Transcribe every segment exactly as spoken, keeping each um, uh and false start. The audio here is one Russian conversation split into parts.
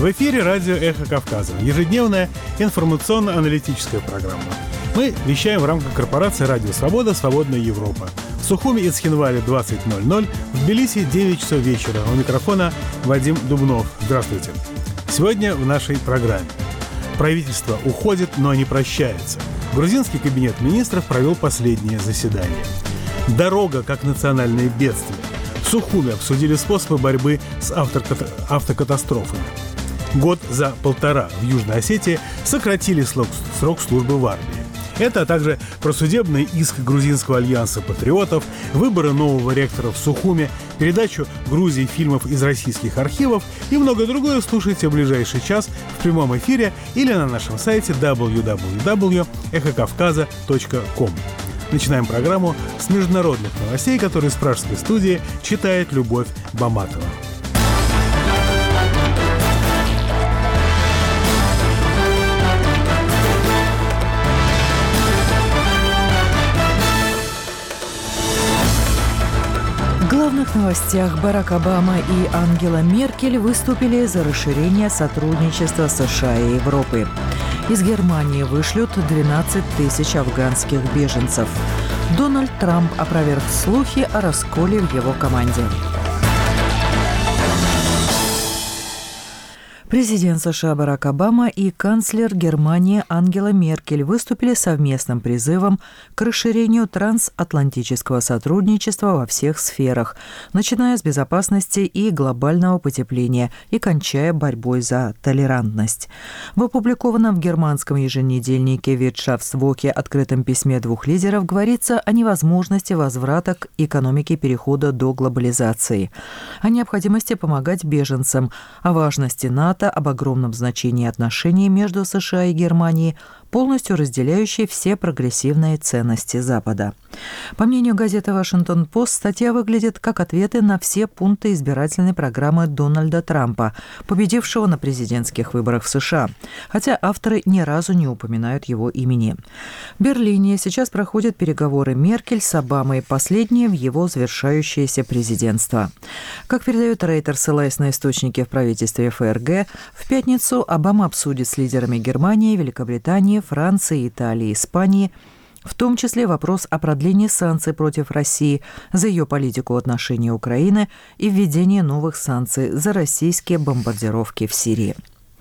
В эфире радио «Эхо Кавказа», ежедневная информационно-аналитическая программа. Мы вещаем в рамках корпорации «Радио Свобода. Свободная Европа». В Сухуми и Цхинвале двадцать ноль ноль, в Тбилиси девять часов вечера. У микрофона Вадим Дубнов. Здравствуйте. Сегодня в нашей программе. Правительство уходит, но не прощается. Грузинский кабинет министров провел последнее заседание. Дорога как национальное бедствие. В Сухуми обсудили способы борьбы с автокат... автокатастрофами. Год за полтора в Южной Осетии сократили срок, срок службы в армии. Это, а также про судебный иск Грузинского альянса патриотов, выборы нового ректора в Сухуми, передачу Грузии фильмов из российских архивов и многое другое слушайте в ближайший час в прямом эфире или на нашем сайте дабл ю дабл ю дабл ю точка эхо кавказа точка ком. Начинаем программу с международных новостей, которые с пражской студии читает Любовь Баматова. В главных новостях: Барак Обама и Ангела Меркель выступили за расширение сотрудничества США и Европы. Из Германии вышлют двенадцать тысяч афганских беженцев. Дональд Трамп опроверг слухи о расколе в его команде. Президент США Барак Обама и канцлер Германии Ангела Меркель выступили совместным призывом к расширению трансатлантического сотрудничества во всех сферах, начиная с безопасности и глобального потепления и кончая борьбой за толерантность. В опубликованном в германском еженедельнике «Виртшафтсвоке» открытом письме двух лидеров говорится о невозможности возврата к экономике перехода до глобализации, о необходимости помогать беженцам, о важности НАТО, об огромном значении отношений между США и Германией, полностью разделяющей все прогрессивные ценности Запада. По мнению газеты «Вашингтон-Пост», статья выглядит как ответы на все пункты избирательной программы Дональда Трампа, победившего на президентских выборах в США, хотя авторы ни разу не упоминают его имени. В Берлине сейчас проходят переговоры Меркель с Обамой, последние в его завершающееся президентство. Как передает Рейтер, ссылаясь на источники в правительстве ФРГ, в пятницу Обама обсудит с лидерами Германии, Великобритании, Франции, Италии, Испании, в том числе вопрос о продлении санкций против России за ее политику в отношении Украины и введении новых санкций за российские бомбардировки в Сирии.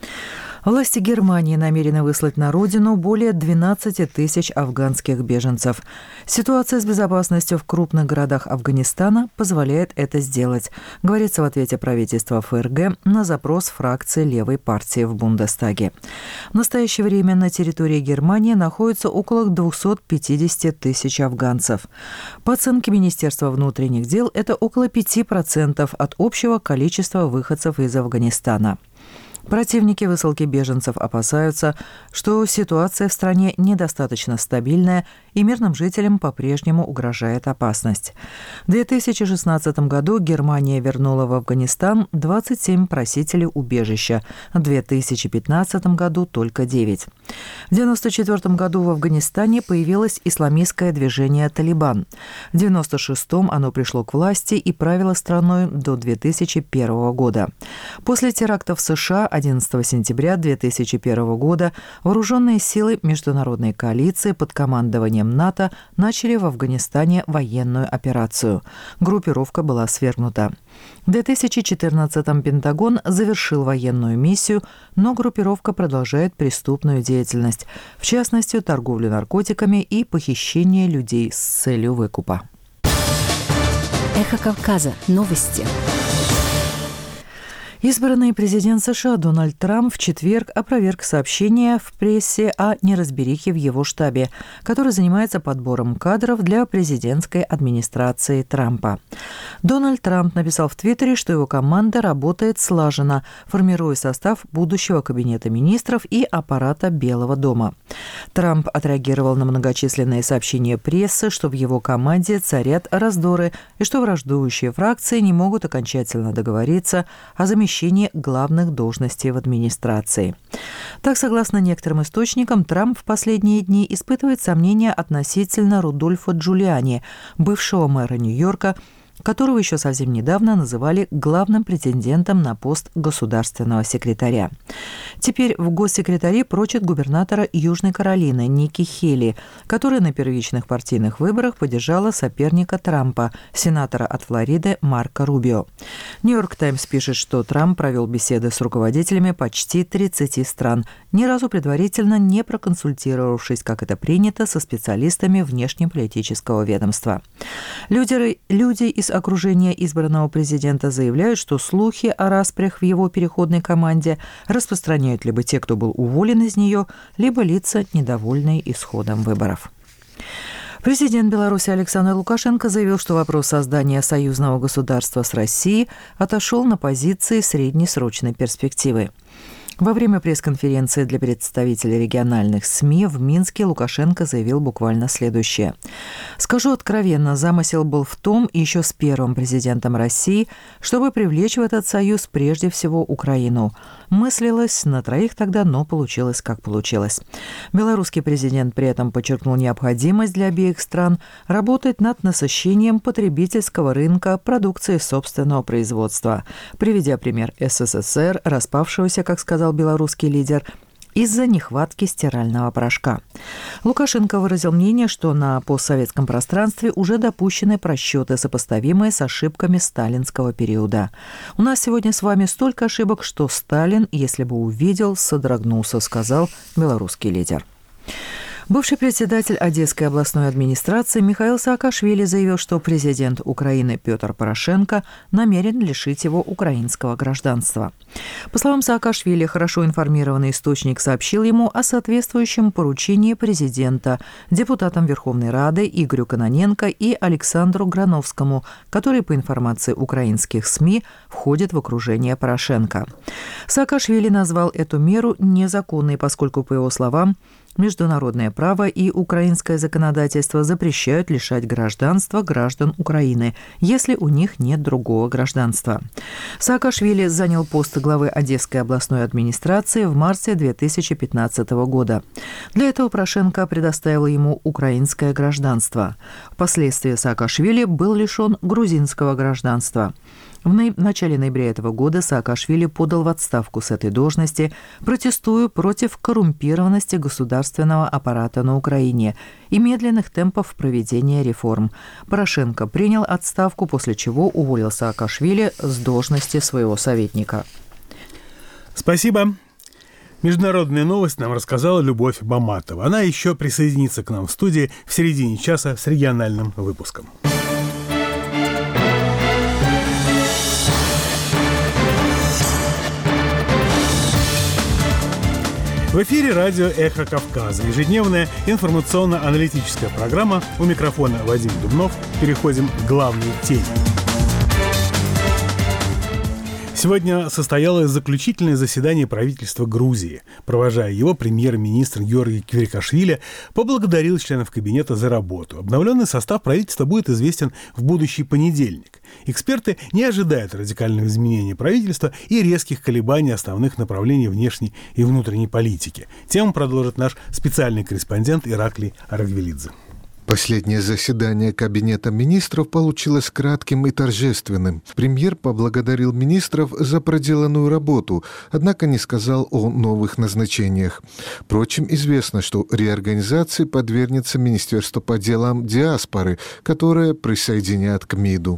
Власти Германии намерены выслать на родину более двенадцать тысяч афганских беженцев. Ситуация с безопасностью в крупных городах Афганистана позволяет это сделать, говорится в ответе правительства ФРГ на запрос фракции левой партии в Бундестаге. В настоящее время на территории Германии находится около двести пятьдесят тысяч афганцев. По оценке Министерства внутренних дел, это около пять процентов от общего количества выходцев из Афганистана. Противники высылки беженцев опасаются, что ситуация в стране недостаточно стабильная и мирным жителям по-прежнему угрожает опасность. В две тысячи шестнадцатом году Германия вернула в Афганистан двадцать семь просителей убежища, в две тысячи пятнадцатом году только девять. В девяносто четвёртом году в Афганистане появилось исламистское движение «Талибан». В девяносто шестом оно пришло к власти и правило страной до две тысячи первого года. После терактов в США одиннадцатого сентября две тысячи первого года вооруженные силы международной коалиции под командованием НАТО начали в Афганистане военную операцию. Группировка была свергнута. В две тысячи четырнадцатом Пентагон завершил военную миссию, но группировка продолжает преступную деятельность, в частности, торговлю наркотиками и похищение людей с целью выкупа. Эхо Кавказа. Новости. Избранный президент США Дональд Трамп в четверг опроверг сообщения в прессе о неразберихе в его штабе, который занимается подбором кадров для президентской администрации Трампа. Дональд Трамп написал в Твиттере, что его команда работает слаженно, формируя состав будущего кабинета министров и аппарата Белого дома. Трамп отреагировал на многочисленные сообщения прессы, что в его команде царят раздоры и что враждующие фракции не могут окончательно договориться о замещении главных должностей в администрации. Так, согласно некоторым источникам, Трамп в последние дни испытывает сомнения относительно Рудольфа Джулиани, бывшего мэра Нью-Йорка, которого еще совсем недавно называли главным претендентом на пост государственного секретаря. Теперь в госсекретари прочат губернатора Южной Каролины Ники Хейли, которая на первичных партийных выборах поддержала соперника Трампа, сенатора от Флориды Марко Рубио. «Нью-Йорк Таймс» пишет, что Трамп провел беседы с руководителями почти тридцати стран, ни разу предварительно не проконсультировавшись, как это принято, со специалистами внешнеполитического ведомства. Люди, люди из окружения избранного президента заявляют, что слухи о распрях в его переходной команде распространяют либо те, кто был уволен из нее, либо лица, недовольные исходом выборов. Президент Беларуси Александр Лукашенко заявил, что вопрос создания союзного государства с Россией отошел на позиции среднесрочной перспективы. Во время пресс-конференции для представителей региональных СМИ в Минске Лукашенко заявил буквально следующее. «Скажу откровенно, замысел был в том, еще с первым президентом России, чтобы привлечь в этот союз прежде всего Украину. Мыслилось на троих тогда, но получилось, как получилось». Белорусский президент при этом подчеркнул необходимость для обеих стран работать над насыщением потребительского рынка продукции собственного производства, приведя пример СССР, распавшегося, как сказал белорусский лидер, из-за нехватки стирального порошка. Лукашенко выразил мнение, что на постсоветском пространстве уже допущены просчеты, сопоставимые с ошибками сталинского периода. «У нас сегодня с вами столько ошибок, что Сталин, если бы увидел, содрогнулся», сказал белорусский лидер. Бывший председатель Одесской областной администрации Михаил Саакашвили заявил, что президент Украины Петр Порошенко намерен лишить его украинского гражданства. По словам Саакашвили, хорошо информированный источник сообщил ему о соответствующем поручении президента депутатам Верховной Рады Игорю Кононенко и Александру Грановскому, которые, по информации украинских СМИ, входят в окружение Порошенко. Саакашвили назвал эту меру незаконной, поскольку, по его словам, международное право и украинское законодательство запрещают лишать гражданства граждан Украины, если у них нет другого гражданства. Саакашвили занял пост главы Одесской областной администрации в марте две тысячи пятнадцатого года. Для этого Порошенко предоставил ему украинское гражданство. Впоследствии Саакашвили был лишен грузинского гражданства. В начале ноября этого года Саакашвили подал в отставку с этой должности, протестуя против коррумпированности государственного аппарата на Украине и медленных темпов проведения реформ. Порошенко принял отставку, после чего уволил Саакашвили с должности своего советника. Спасибо. Международная новость нам рассказала Любовь Баматова. Она еще присоединится к нам в студии в середине часа с региональным выпуском. В эфире радио «Эхо Кавказа». Ежедневная информационно-аналитическая программа. У микрофона Вадим Дубнов. Переходим к главной теме. Сегодня состоялось заключительное заседание правительства Грузии. Провожая его, премьер-министр Георгий Квирикашвили поблагодарил членов кабинета за работу. Обновленный состав правительства будет известен в будущий понедельник. Эксперты не ожидают радикальных изменений правительства и резких колебаний основных направлений внешней и внутренней политики. Тему продолжит наш специальный корреспондент Ираклий Арагвелидзе. Последнее заседание Кабинета министров получилось кратким и торжественным. Премьер поблагодарил министров за проделанную работу, однако не сказал о новых назначениях. Впрочем, известно, что реорганизации подвергнется Министерство по делам диаспоры, которое присоединят к МИДу.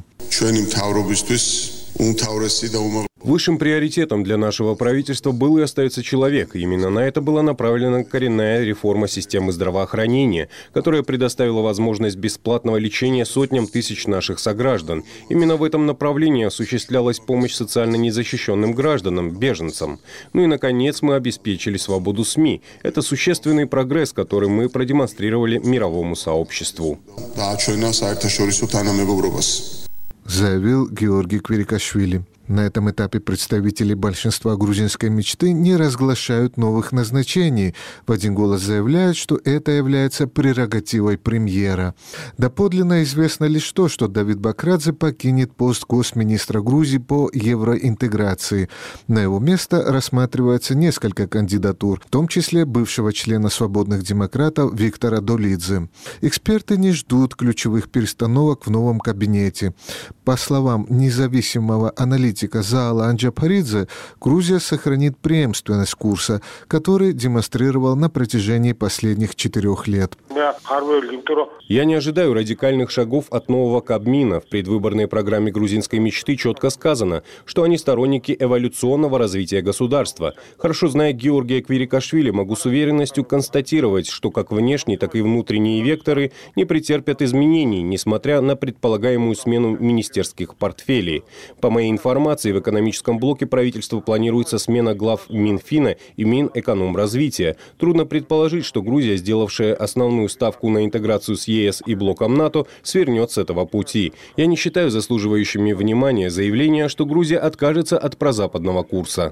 Высшим приоритетом для нашего правительства был и остается человек. Именно на это была направлена коренная реформа системы здравоохранения, которая предоставила возможность бесплатного лечения сотням тысяч наших сограждан. Именно в этом направлении осуществлялась помощь социально незащищенным гражданам, беженцам. Ну и, наконец, мы обеспечили свободу СМИ. Это существенный прогресс, который мы продемонстрировали мировому сообществу. Заявил Георгий Квирикашвили. На этом этапе представители большинства грузинской мечты не разглашают новых назначений. В один голос заявляют, что это является прерогативой премьера. Доподлинно известно лишь то, что Давид Бакрадзе покинет пост госминистра Грузии по евроинтеграции. На его место рассматривается несколько кандидатур, в том числе бывшего члена «Свободных демократов» Виктора Долидзе. Эксперты не ждут ключевых перестановок в новом кабинете. По словам независимого аналитика Заала Анджапаридзе, Грузия сохранит преемственность курса, который демонстрировал на протяжении последних четырех лет. Я не ожидаю радикальных шагов от нового Кабмина. В предвыборной программе грузинской мечты четко сказано, что они сторонники эволюционного развития государства. Хорошо зная Георгия Квирикашвили, могу с уверенностью констатировать, что как внешние, так и внутренние векторы не претерпят изменений, несмотря на предполагаемую смену министерских портфелей. По моей информации, в экономическом блоке правительства планируется смена глав Минфина и Минэкономразвития. Трудно предположить, что Грузия, сделавшая основную ставку на интеграцию с ЕС и блоком НАТО, свернет с этого пути. Я не считаю заслуживающими внимания заявления, что Грузия откажется от прозападного курса.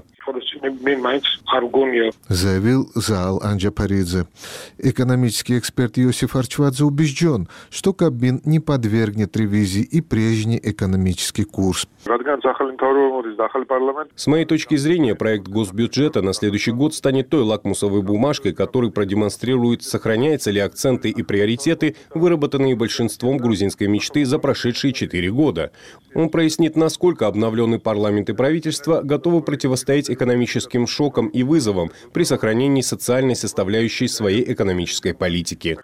Заявил Заал Анджапаридзе. Экономический эксперт Йосиф Арчвадзе убежден, что Кабмин не подвергнет ревизии и прежний экономический курс. С моей точки зрения, проект госбюджета на следующий год станет той лакмусовой бумажкой, который продемонстрирует, сохраняются ли акценты и приоритеты, выработанные большинством грузинской мечты за прошедшие четыре года. Он прояснит, насколько обновленный парламент и правительство готовы противостоять экономическим шокам и вызовам при сохранении социальной составляющей своей экономической политики.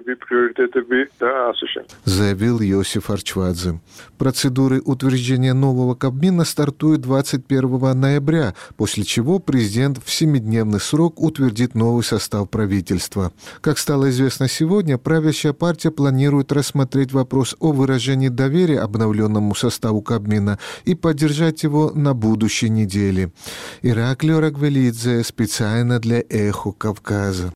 Заявил Йосиф Арчвадзе. Процедуры утверждения нового Кабмина стартуют двадцать первого ноября, после чего президент в семидневный срок утвердит новый состав правительства. Как стало известно сегодня, правящая партия планирует рассмотреть вопрос о выражении доверия обновленному составу Кабмина и поддержать его на будущей неделе. Ираклио Рагвелидзе специально для «Эхо Кавказа».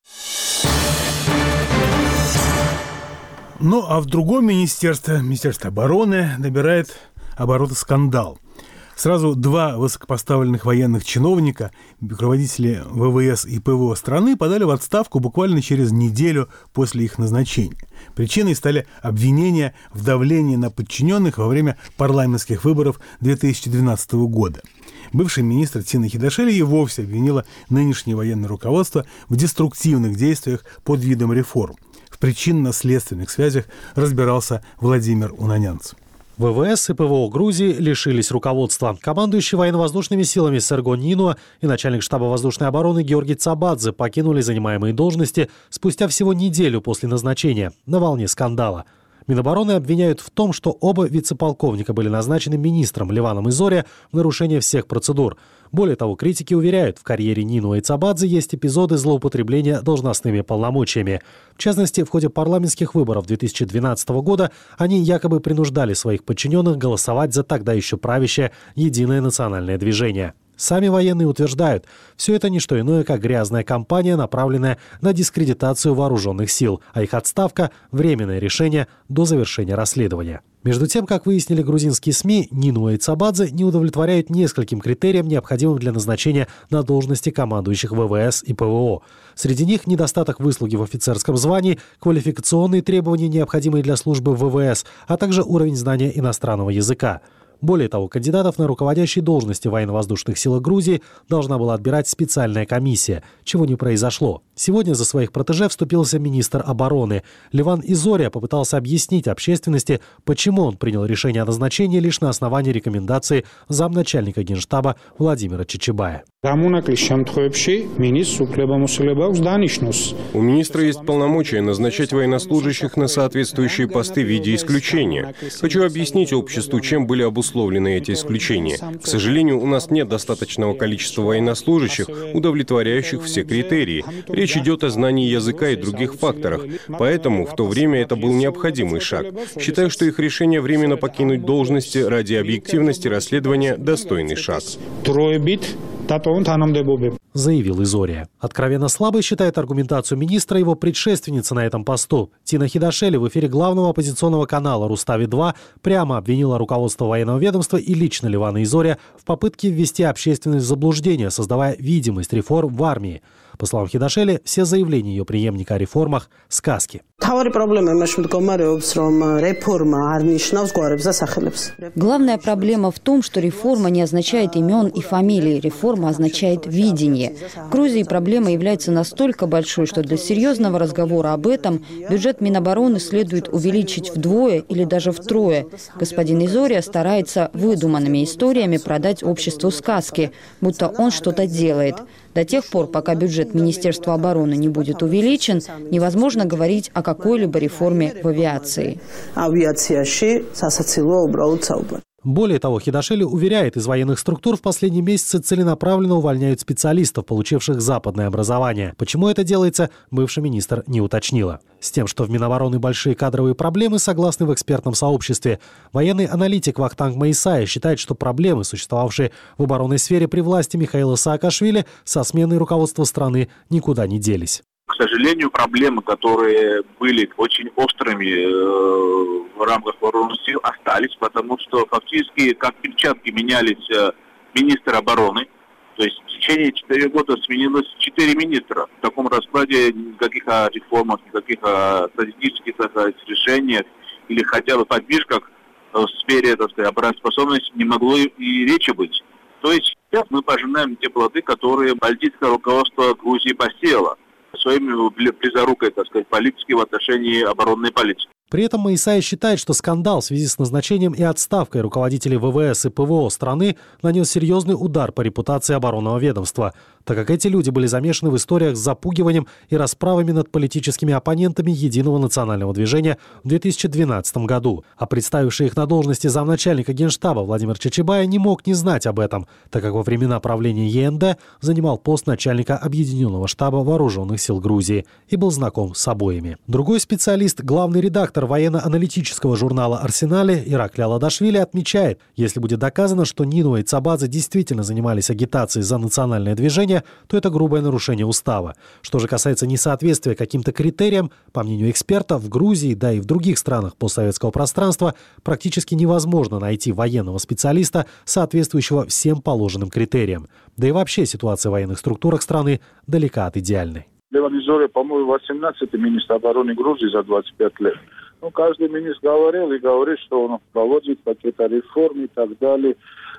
Ну, а в другом министерстве, Министерство обороны, набирает обороты скандал. Сразу два высокопоставленных военных чиновника, руководители ВВС и ПВО страны, подали в отставку буквально через неделю после их назначения. Причиной стали обвинения в давлении на подчиненных во время парламентских выборов две тысячи двенадцатого года. Бывший министр Тина Хидашвили и вовсе обвинила нынешнее военное руководство в деструктивных действиях под видом реформ. В причинно-следственных связях разбирался Владимир Унанянц. ВВС и ПВО Грузии лишились руководства. Командующий военно-воздушными силами Серго Нинуа и начальник штаба воздушной обороны Георгий Цабадзе покинули занимаемые должности спустя всего неделю после назначения, на волне скандала. Минобороны обвиняют в том, что оба вице-полковника были назначены министром Ливаном Изория в нарушение всех процедур. Более того, критики уверяют, в карьере Нинуа и Цабадзе есть эпизоды злоупотребления должностными полномочиями. В частности, в ходе парламентских выборов две тысячи двенадцатого года они якобы принуждали своих подчиненных голосовать за тогда еще правящее «Единое национальное движение». Сами военные утверждают, все это не что иное, как грязная кампания, направленная на дискредитацию вооруженных сил, а их отставка – временное решение до завершения расследования. Между тем, как выяснили грузинские СМИ, Нинуа и Цабадзе не удовлетворяют нескольким критериям, необходимым для назначения на должности командующих ВВС и ПВО. Среди них недостаток выслуги в офицерском звании, квалификационные требования, необходимые для службы в ВВС, а также уровень знания иностранного языка. Более того, кандидатов на руководящие должности военно-воздушных сил Грузии должна была отбирать специальная комиссия, чего не произошло. Сегодня за своих протеже вступился министр обороны. Ливан Изория попытался объяснить общественности, почему он принял решение о назначении лишь на основании рекомендации замначальника Генштаба Владимира Чичибая. У министра есть полномочия назначать военнослужащих на соответствующие посты в виде исключения. Хочу объяснить обществу, чем были обусловлены эти исключения. К сожалению, у нас нет достаточного количества военнослужащих, удовлетворяющих все критерии. Речь идет о знании языка и других факторах. Поэтому в то время это был необходимый шаг. Считаю, что их решение временно покинуть должности ради объективности расследования – достойный шаг. заявил Изория. Откровенно слабой считает аргументацию министра его предшественница на этом посту. Тина Хидашели в эфире главного оппозиционного канала «Рустави-два» прямо обвинила руководство военного ведомства и лично Левана Изория в попытке ввести общественность в заблуждение, создавая видимость реформ в армии. По словам Хидашели, все заявления ее преемника о реформах – сказки. Главная проблема в том, что реформа не означает имен и фамилий, реформа означает видение. В Грузии проблема является настолько большой, что для серьезного разговора об этом бюджет Минобороны следует увеличить вдвое или даже втрое. Господин Изория старается выдуманными историями продать обществу сказки, будто он что-то делает. До тех пор, пока бюджет Министерства обороны не будет увеличен, невозможно говорить о какой-либо реформе в авиации. Более того, Хидашели уверяет, из военных структур в последние месяцы целенаправленно увольняют специалистов, получивших западное образование. Почему это делается, бывший министр не уточнила. С тем, что в Минобороны большие кадровые проблемы, согласны в экспертном сообществе. Военный аналитик Вахтанг Маисая считает, что проблемы, существовавшие в оборонной сфере при власти Михаила Саакашвили, со сменой руководства страны никуда не делись. К сожалению, проблемы, которые были очень острыми э, в рамках вооруженных сил, остались, потому что фактически как перчатки менялись э, министры обороны. То есть в течение четырех года сменилось четыре министра. В таком раскладе никаких о реформах, никаких о стратегических, так сказать, решениях или хотя бы подвижках в сфере, так сказать, обороноспособности не могло и речи быть. То есть сейчас мы пожинаем те плоды, которые политическое руководство Грузии посеяло своими близорукой, так сказать, политики в отношении оборонной политики. При этом Маисая считает, что скандал в связи с назначением и отставкой руководителей ВВС и ПВО страны нанес серьезный удар по репутации оборонного ведомства, так как эти люди были замешаны в историях с запугиванием и расправами над политическими оппонентами Единого национального движения в две тысячи двенадцатом году. А представивший их на должности замначальника Генштаба Владимир Чачибая не мог не знать об этом, так как во времена правления ЕНД занимал пост начальника Объединенного штаба Вооруженных сил Грузии и был знаком с обоими. Другой специалист, главный редактор военно-аналитического журнала «Арсенале» Иракли Аладашвили отмечает, если будет доказано, что Нинуа и Цабадзе действительно занимались агитацией за национальное движение, то это грубое нарушение устава. Что же касается несоответствия каким-то критериям, по мнению экспертов, в Грузии, да и в других странах постсоветского пространства практически невозможно найти военного специалиста, соответствующего всем положенным критериям. Да и вообще ситуация в военных структурах страны далека от идеальной. Леван Изория, по-моему, восемнадцатый министр обороны Грузии за двадцать пять лет. Ну, каждый министр говорил и говорит, что он проводит какие-то реформы и так далее.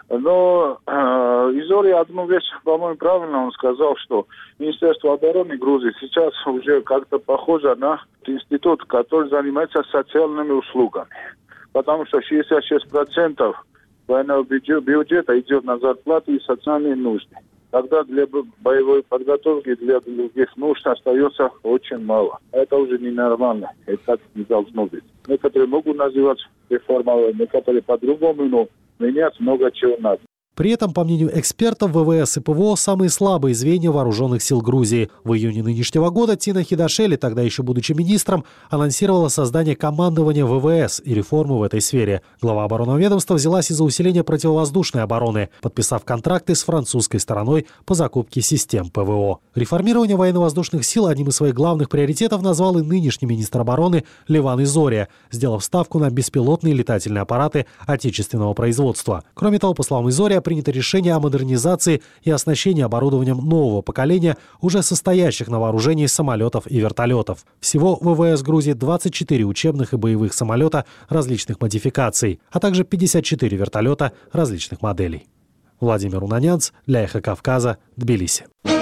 Но э, Изория одну вещь, по-моему, правильно он сказал, что Министерство обороны Грузии сейчас уже как-то похоже на институт, который занимается социальными услугами. Потому что шестьдесят шесть процентов военного бюджета идет на зарплаты и социальные нужды. Тогда для боевой подготовки, для других нужд остается очень мало. Это уже ненормально. Это так не должно быть. Некоторые могут называть реформой, некоторые по-другому, но менять много чего надо. При этом, по мнению экспертов, ВВС и ПВО – самые слабые звенья вооруженных сил Грузии. В июне нынешнего года Тина Хидашели, тогда еще будучи министром, анонсировала создание командования ВВС и реформу в этой сфере. Глава оборонного ведомства взялась из-за усиления противовоздушной обороны, подписав контракты с французской стороной по закупке систем ПВО. Реформирование военно-воздушных сил одним из своих главных приоритетов назвал и нынешний министр обороны Леван Изория, сделав ставку на беспилотные летательные аппараты отечественного производства. Кроме того, по словам Изория, принято решение о модернизации и оснащении оборудованием нового поколения уже состоящих на вооружении самолетов и вертолетов. Всего в ВВС Грузии двадцать четыре учебных и боевых самолета различных модификаций, а также пятьдесят четыре вертолета различных моделей. Владимир Унанянц для «Эхо Кавказа», Тбилиси.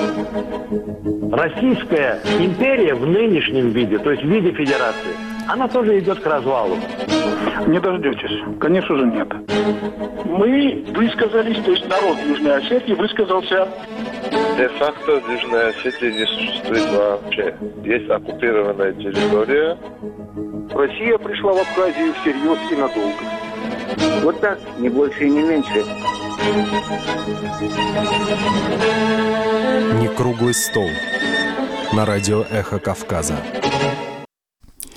Российская империя в нынешнем виде, то есть в виде федерации, она тоже идет к развалу. Не дождетесь. Конечно же, нет. Мы высказались, то есть народ Южной Осетии высказался. Де-факто Южная Осетия не существует вообще. Есть оккупированная территория. Россия пришла в Абхазию всерьез и надолго. Вот так, не больше и не меньше. Не круглый стол. На радио «Эхо Кавказа».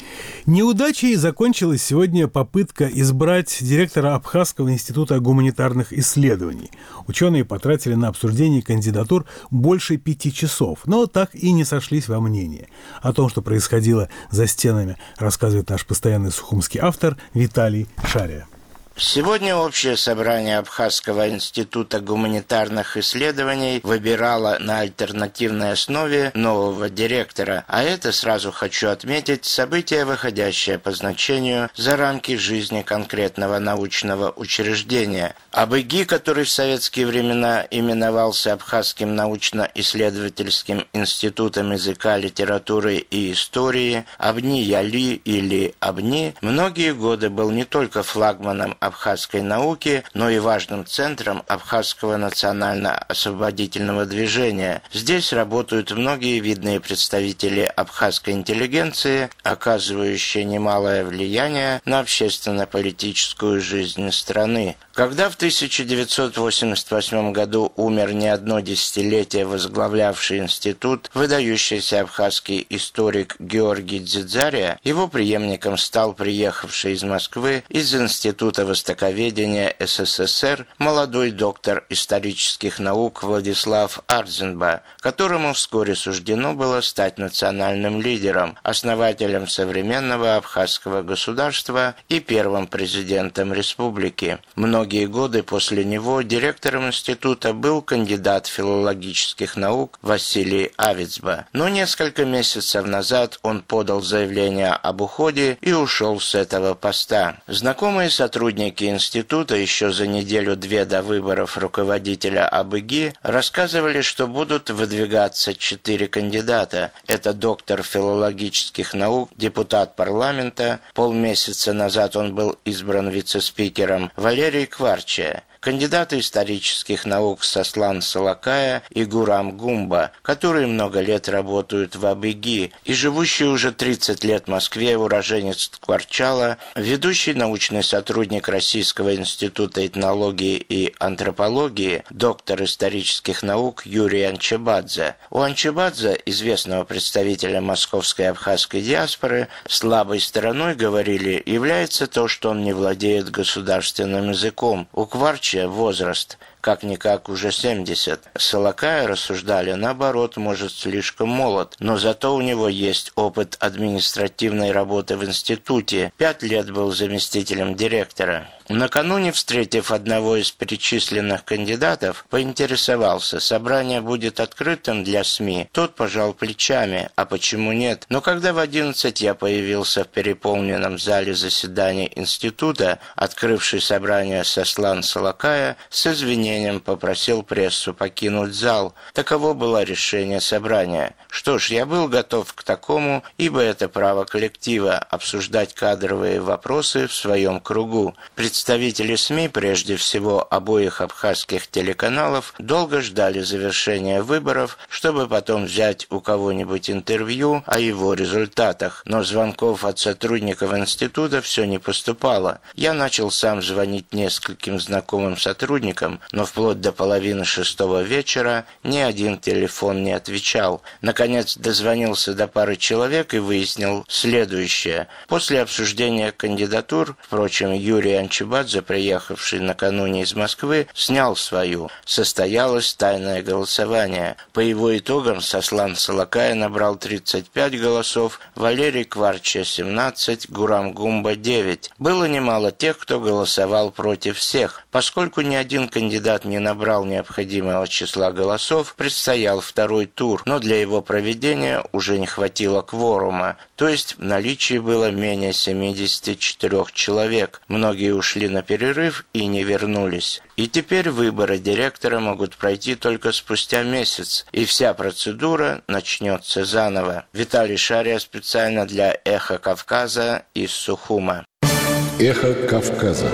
Неудачей закончилась сегодня попытка избрать директора Абхазского института гуманитарных исследований. Ученые потратили на обсуждение кандидатур больше пяти часов, но так и не сошлись во мнении. О том, что происходило за стенами, рассказывает наш постоянный сухумский автор Виталий Шария. Сегодня общее собрание Абхазского института гуманитарных исследований выбирало на альтернативной основе нового директора, а это, сразу хочу отметить, событие, выходящее по значению за рамки жизни конкретного научного учреждения. АБГИ, который в советские времена именовался Абхазским научно-исследовательским институтом языка, литературы и истории, Абни-Яли или Абни, многие годы был не только флагманом абхазской науки, но и важным центром абхазского национально-освободительного движения. Здесь работают многие видные представители абхазской интеллигенции, оказывающие немалое влияние на общественно-политическую жизнь страны. Когда в тысяча девятьсот восемьдесят восьмом году умер не одно десятилетие возглавлявший институт, выдающийся абхазский историк Георгий Дзидзария, его преемником стал приехавший из Москвы из Института востоковедения СССР молодой доктор исторических наук Владислав Арзенба, которому вскоре суждено было стать национальным лидером, основателем современного абхазского государства и первым президентом республики. Многие Многие годы после него директором института был кандидат филологических наук Василий Авицба. Но несколько месяцев назад он подал заявление об уходе и ушел с этого поста. Знакомые сотрудники института еще за неделю-две до выборов руководителя АБГИ рассказывали, что будут выдвигаться четыре кандидата. Это доктор филологических наук, депутат парламента, полмесяца назад он был избран вице-спикером, Валерий Кварчия, кандидаты исторических наук Сослан Салакая и Гурам Гумба, которые много лет работают в АБГИ, и живущий уже тридцать лет в Москве уроженец Кварчала, ведущий научный сотрудник Российского института этнологии и антропологии, доктор исторических наук Юрий Анчебадзе. У Анчебадзе, известного представителя московской абхазской диаспоры, слабой стороной, говорили, является то, что он не владеет государственным языком. У Кварча возраст, как-никак уже семьдесят. Салакая, рассуждали, наоборот, может, слишком молод, но зато у него есть опыт административной работы в институте. Пять лет был заместителем директора. Накануне, встретив одного из перечисленных кандидатов, поинтересовался, собрание будет открытым для СМИ. Тот пожал плечами, а почему нет? Но когда в одиннадцать я появился в переполненном зале заседаний института, открывший собрание Сослан Салакая, с извинением попросил прессу покинуть зал. Таково было решение собрания. Что ж, я был готов к такому, ибо это право коллектива обсуждать кадровые вопросы в своем кругу. Представители СМИ, прежде всего обоих абхазских телеканалов, долго ждали завершения выборов, чтобы потом взять у кого-нибудь интервью о его результатах. Но звонков от сотрудников института все не поступало. Я начал сам звонить нескольким знакомым сотрудникам, но вплоть до половины шестого вечера ни один телефон не отвечал. Наконец дозвонился до пары человек и выяснил следующее. После обсуждения кандидатур, впрочем, Юрий Анчебадзе, приехавший накануне из Москвы, снял свою. Состоялось тайное голосование. По его итогам Сослан Салакая набрал тридцать пять голосов, Валерий Кварчия семнадцать, Гурам Гумба девять. Было немало тех, кто голосовал против всех. Поскольку ни один кандидат не набрал необходимого числа голосов, предстоял второй тур, но для его проведения уже не хватило кворума, то есть в наличии было менее семидесяти четырёх человек. Многие ушли на перерыв и не вернулись. И теперь выборы директора могут пройти только спустя месяц, и вся процедура начнется заново. Виталий Шария специально для «Эхо Кавказа» из Сухума. «Эхо Кавказа».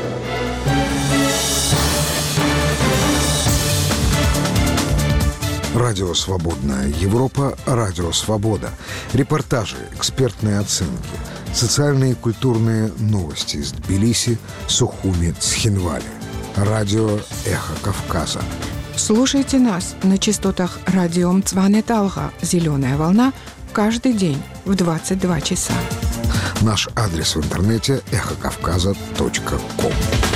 Радио «Свободная Европа», Радио «Свобода». Репортажи, экспертные оценки, социальные и культурные новости из Тбилиси, Сухуми, Цхинвали. Радио «Эхо Кавказа». Слушайте нас на частотах радио Мцване Талга «Зеленая волна» каждый день в двадцать два часа. Наш адрес в интернете – эхо кавказа точка ком.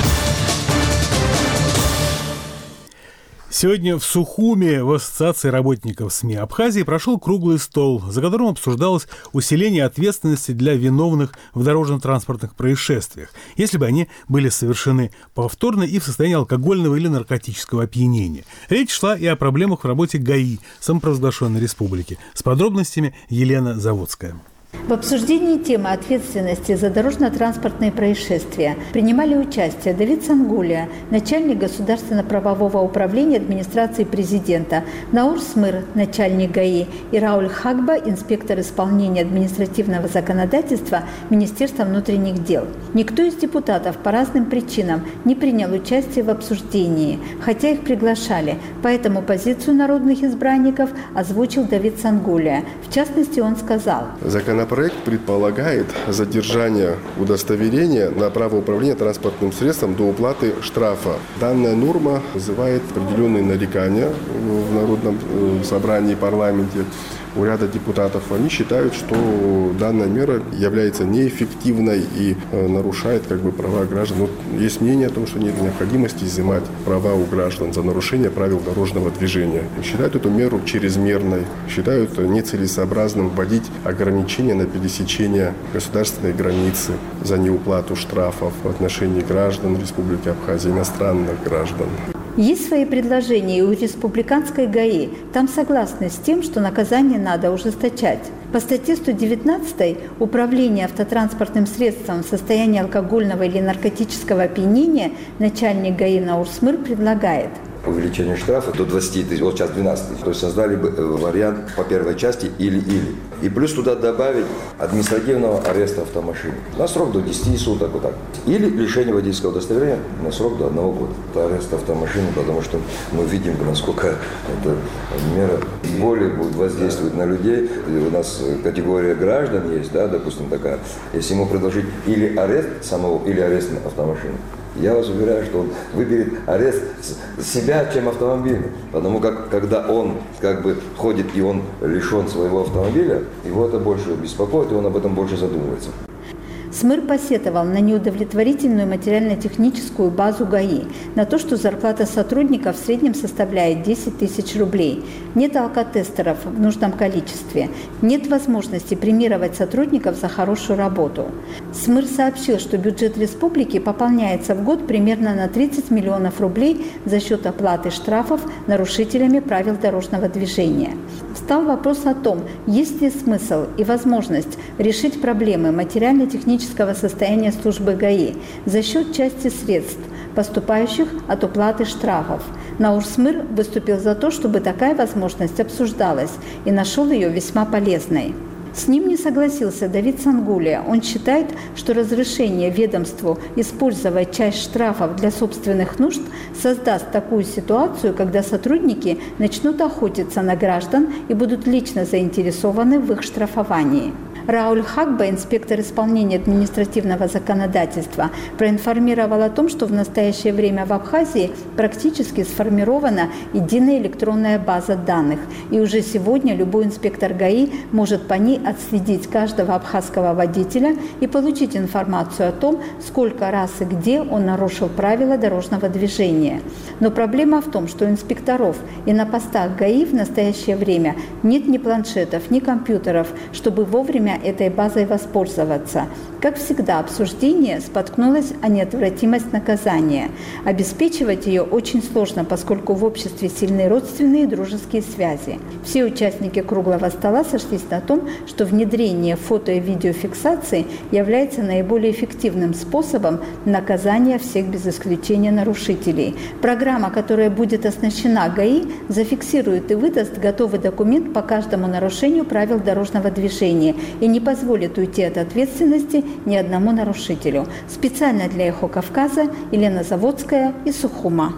Сегодня в Сухуми в Ассоциации работников СМИ Абхазии прошел круглый стол, за которым обсуждалось усиление ответственности для виновных в дорожно-транспортных происшествиях, если бы они были совершены повторно и в состоянии алкогольного или наркотического опьянения. Речь шла и о проблемах в работе ГАИ самопровозглашенной республики. С подробностями Елена Заводская. В обсуждении темы ответственности за дорожно-транспортные происшествия принимали участие Давид Сангулия, начальник государственно-правового управления администрации президента, Наур Смыр, начальник ГАИ, и Рауль Хагба, инспектор исполнения административного законодательства Министерства внутренних дел. Никто из депутатов по разным причинам не принял участие в обсуждении, хотя их приглашали, поэтому позицию народных избранников озвучил Давид Сангулия. В частности, он сказал: Законопроект предполагает задержание удостоверения на право управления транспортным средством до уплаты штрафа. Данная норма вызывает определенные нарекания в Народном собрании и парламенте у ряда депутатов. Они считают, что данная мера является неэффективной и нарушает как бы права граждан. Но есть мнение о том, что нет необходимости изымать права у граждан за нарушение правил дорожного движения. Считают эту меру чрезмерной, считают нецелесообразным вводить ограничения на пересечение государственной границы за неуплату штрафов в отношении граждан Республики Абхазия, иностранных граждан. Есть свои предложения и у республиканской ГАИ. Там согласны с тем, что наказание надо ужесточать. По статье сто девятнадцать управление автотранспортным средством в состоянии алкогольного или наркотического опьянения начальник ГАИ Наур Смыр предлагает увеличение штрафа до двадцати тысяч, вот сейчас двенадцать тысяч. То есть создали бы вариант по первой части или-или. И плюс туда добавить административного ареста автомашины на срок до десяти суток, вот так. Или лишение водительского удостоверения на срок до одного года. Это арест автомашины, потому что мы видим, насколько эта мера более будет воздействовать на людей. И у нас категория граждан есть, да, допустим, такая. Если ему предложить или арест самого, или арест автомашины, я вас уверяю, что он выберет арест себя, чем автомобиля. Потому как, когда он как бы ходит и он лишен своего автомобиля, его это больше беспокоит, и он об этом больше задумывается. Смыр посетовал на неудовлетворительную материально-техническую базу ГАИ, на то, что зарплата сотрудников в среднем составляет десять тысяч рублей. Нет алкотестеров в нужном количестве. Нет возможности премировать сотрудников за хорошую работу. Смыр сообщил, что бюджет республики пополняется в год примерно на тридцать миллионов рублей за счет оплаты штрафов нарушителями правил дорожного движения. Встал вопрос о том, есть ли смысл и возможность решить проблемы материально-технического состояния службы ГАИ за счет части средств, поступающих от уплаты штрафов. Наур Смыр выступил за то, чтобы такая возможность обсуждалась, и нашел ее весьма полезной. С ним не согласился Давид Сангулия. Он считает, что разрешение ведомству использовать часть штрафов для собственных нужд создаст такую ситуацию, когда сотрудники начнут охотиться на граждан и будут лично заинтересованы в их штрафовании. Рауль Хагба, инспектор исполнения административного законодательства, проинформировал о том, что в настоящее время в Абхазии практически сформирована единая электронная база данных. И уже сегодня любой инспектор ГАИ может по ней отследить каждого абхазского водителя и получить информацию о том, сколько раз и где он нарушил правила дорожного движения. Но проблема в том, что у инспекторов и на постах ГАИ в настоящее время нет ни планшетов, ни компьютеров, чтобы вовремя этой базой воспользоваться. Как всегда, обсуждение споткнулось о неотвратимость наказания. Обеспечивать ее очень сложно, поскольку в обществе сильны родственные и дружеские связи. Все участники круглого стола сошлись на том, что внедрение фото- и видеофиксации является наиболее эффективным способом наказания всех без исключения нарушителей. Программа, которая будет оснащена ГАИ, зафиксирует и выдаст готовый документ по каждому нарушению правил дорожного движения и не позволит уйти от ответственности ни одному нарушителю. Специально для «Эхо Кавказа» Елена Заводская из Сухума.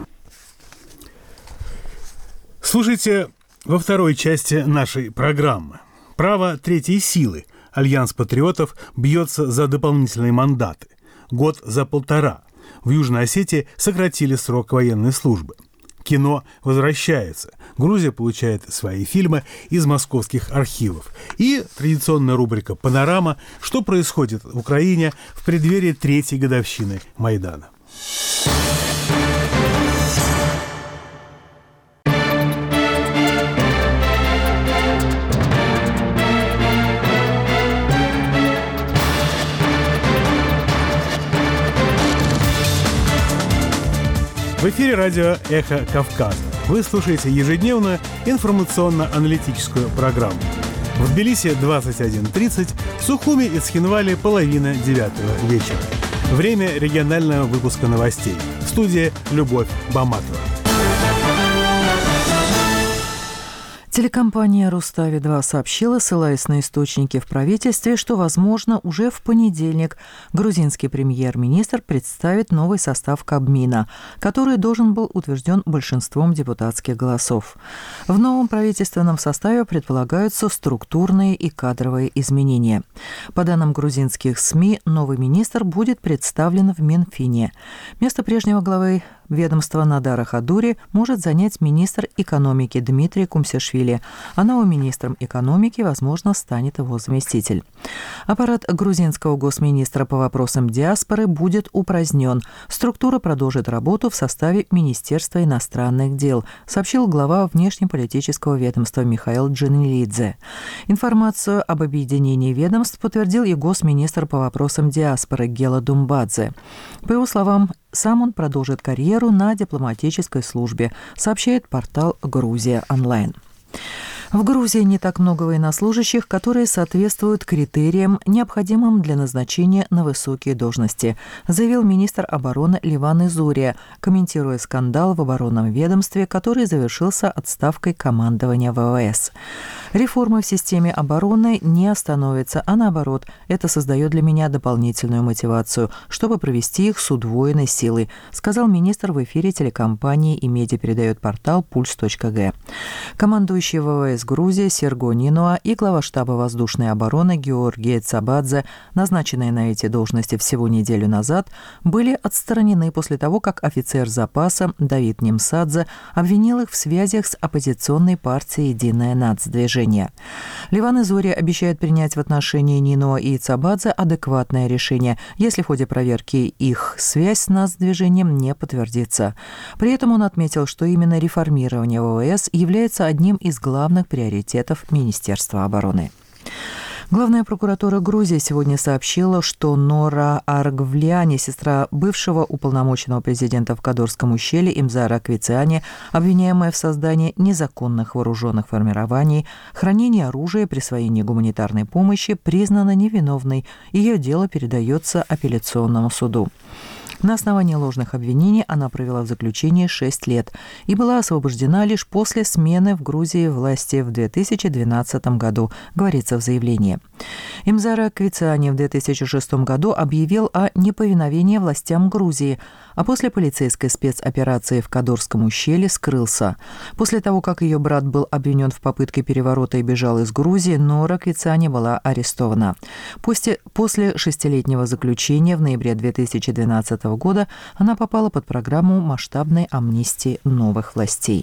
Слушайте во второй части нашей программы. Право третьей силы. Альянс патриотов бьется за дополнительные мандаты. Год за полтора. В Южной Осетии сократили срок военной службы. Кино возвращается. Грузия получает свои фильмы из московских архивов. И традиционная рубрика «Панорама. Что происходит в Украине в преддверии третьей годовщины Майдана». В эфире радио «Эхо Кавказа». Вы слушаете ежедневную информационно-аналитическую программу. В Тбилиси двадцать один тридцать, в Сухуми и Цхинвале половина девятого вечера. Время регионального выпуска новостей. В студии Любовь Баматова. Телекомпания «Рустави-два» сообщила, ссылаясь на источники в правительстве, что, возможно, уже в понедельник грузинский премьер-министр представит новый состав Кабмина, который должен был утвержден большинством депутатских голосов. В новом правительственном составе предполагаются структурные и кадровые изменения. По данным грузинских СМИ, новый министр будет представлен в Минфине. Место прежнего главы ведомства Надара Хадури может занять министр экономики Дмитрий Кумсешвили, а новым министром экономики, возможно, станет его заместитель. Аппарат грузинского госминистра по вопросам диаспоры будет упразднен. Структура продолжит работу в составе Министерства иностранных дел, сообщил глава внешнеполитического ведомства Михаил Джинилидзе. Информацию об объединении ведомств подтвердил и госминистр по вопросам диаспоры Гела Думбадзе. По его словам, сам он продолжит карьеру на дипломатической службе, сообщает портал «Грузия онлайн». В Грузии не так много военнослужащих, которые соответствуют критериям, необходимым для назначения на высокие должности, заявил министр обороны Ливан Изурия, комментируя скандал в оборонном ведомстве, который завершился отставкой командования ВВС. Реформа в системе обороны не остановится, а наоборот, это создает для меня дополнительную мотивацию, чтобы провести их с удвоенной силой, сказал министр в эфире телекомпании и медиа передает портал пульс точка гэ. Командующий ВВС Грузии Серго Нинуа и глава штаба воздушной обороны Георгий Цабадзе, назначенные на эти должности всего неделю назад, были отстранены после того, как офицер запаса Давид Немсадзе обвинил их в связях с оппозиционной партией «Единое нацдвижение». Ливан Изурия обещает принять в отношении Нинуа и Цабадзе адекватное решение, если в ходе проверки их связь с нацдвижением не подтвердится. При этом он отметил, что именно реформирование ВВС является одним из главных приоритетов Министерства обороны. Главная прокуратура Грузии сегодня сообщила, что Нора Аргвляни, сестра бывшего уполномоченного президента в Кадорском ущелье Имзара Квициани, обвиняемая в создании незаконных вооруженных формирований, хранении оружия, присвоении гуманитарной помощи, признана невиновной. Ее дело передается апелляционному суду. На основании ложных обвинений она провела в заключении шесть лет и была освобождена лишь после смены в Грузии власти в две тысячи двенадцатом году, говорится в заявлении. Имзара Квициани в две тысячи шестом году объявил о неповиновении властям Грузии, а после полицейской спецоперации в Кадорском ущелье скрылся. После того, как ее брат был обвинен в попытке переворота и бежал из Грузии, Нора Квициани была арестована. После, после шестилетнего заключения в ноябре две тысячи двенадцатого года она попала под программу масштабной амнистии новых властей.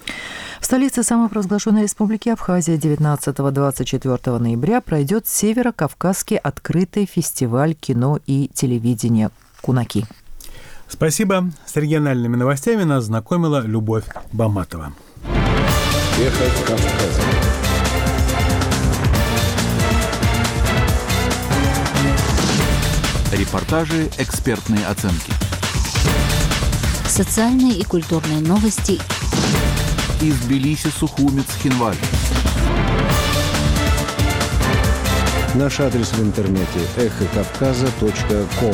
В столице самопровозглашенной республики Абхазия девятнадцатого-двадцать четвёртого ноября пройдет Северо-Кавказский открытый фестиваль кино и телевидения «Кунаки». Спасибо. С региональными новостями нас знакомила Любовь Баматова. Эхо Кавказа. Репортажи, экспертные оценки. Социальные и культурные новости. Из Тбилиси, Сухуми, Цхинвали. Наш адрес в интернете эхо кавказа точка ком.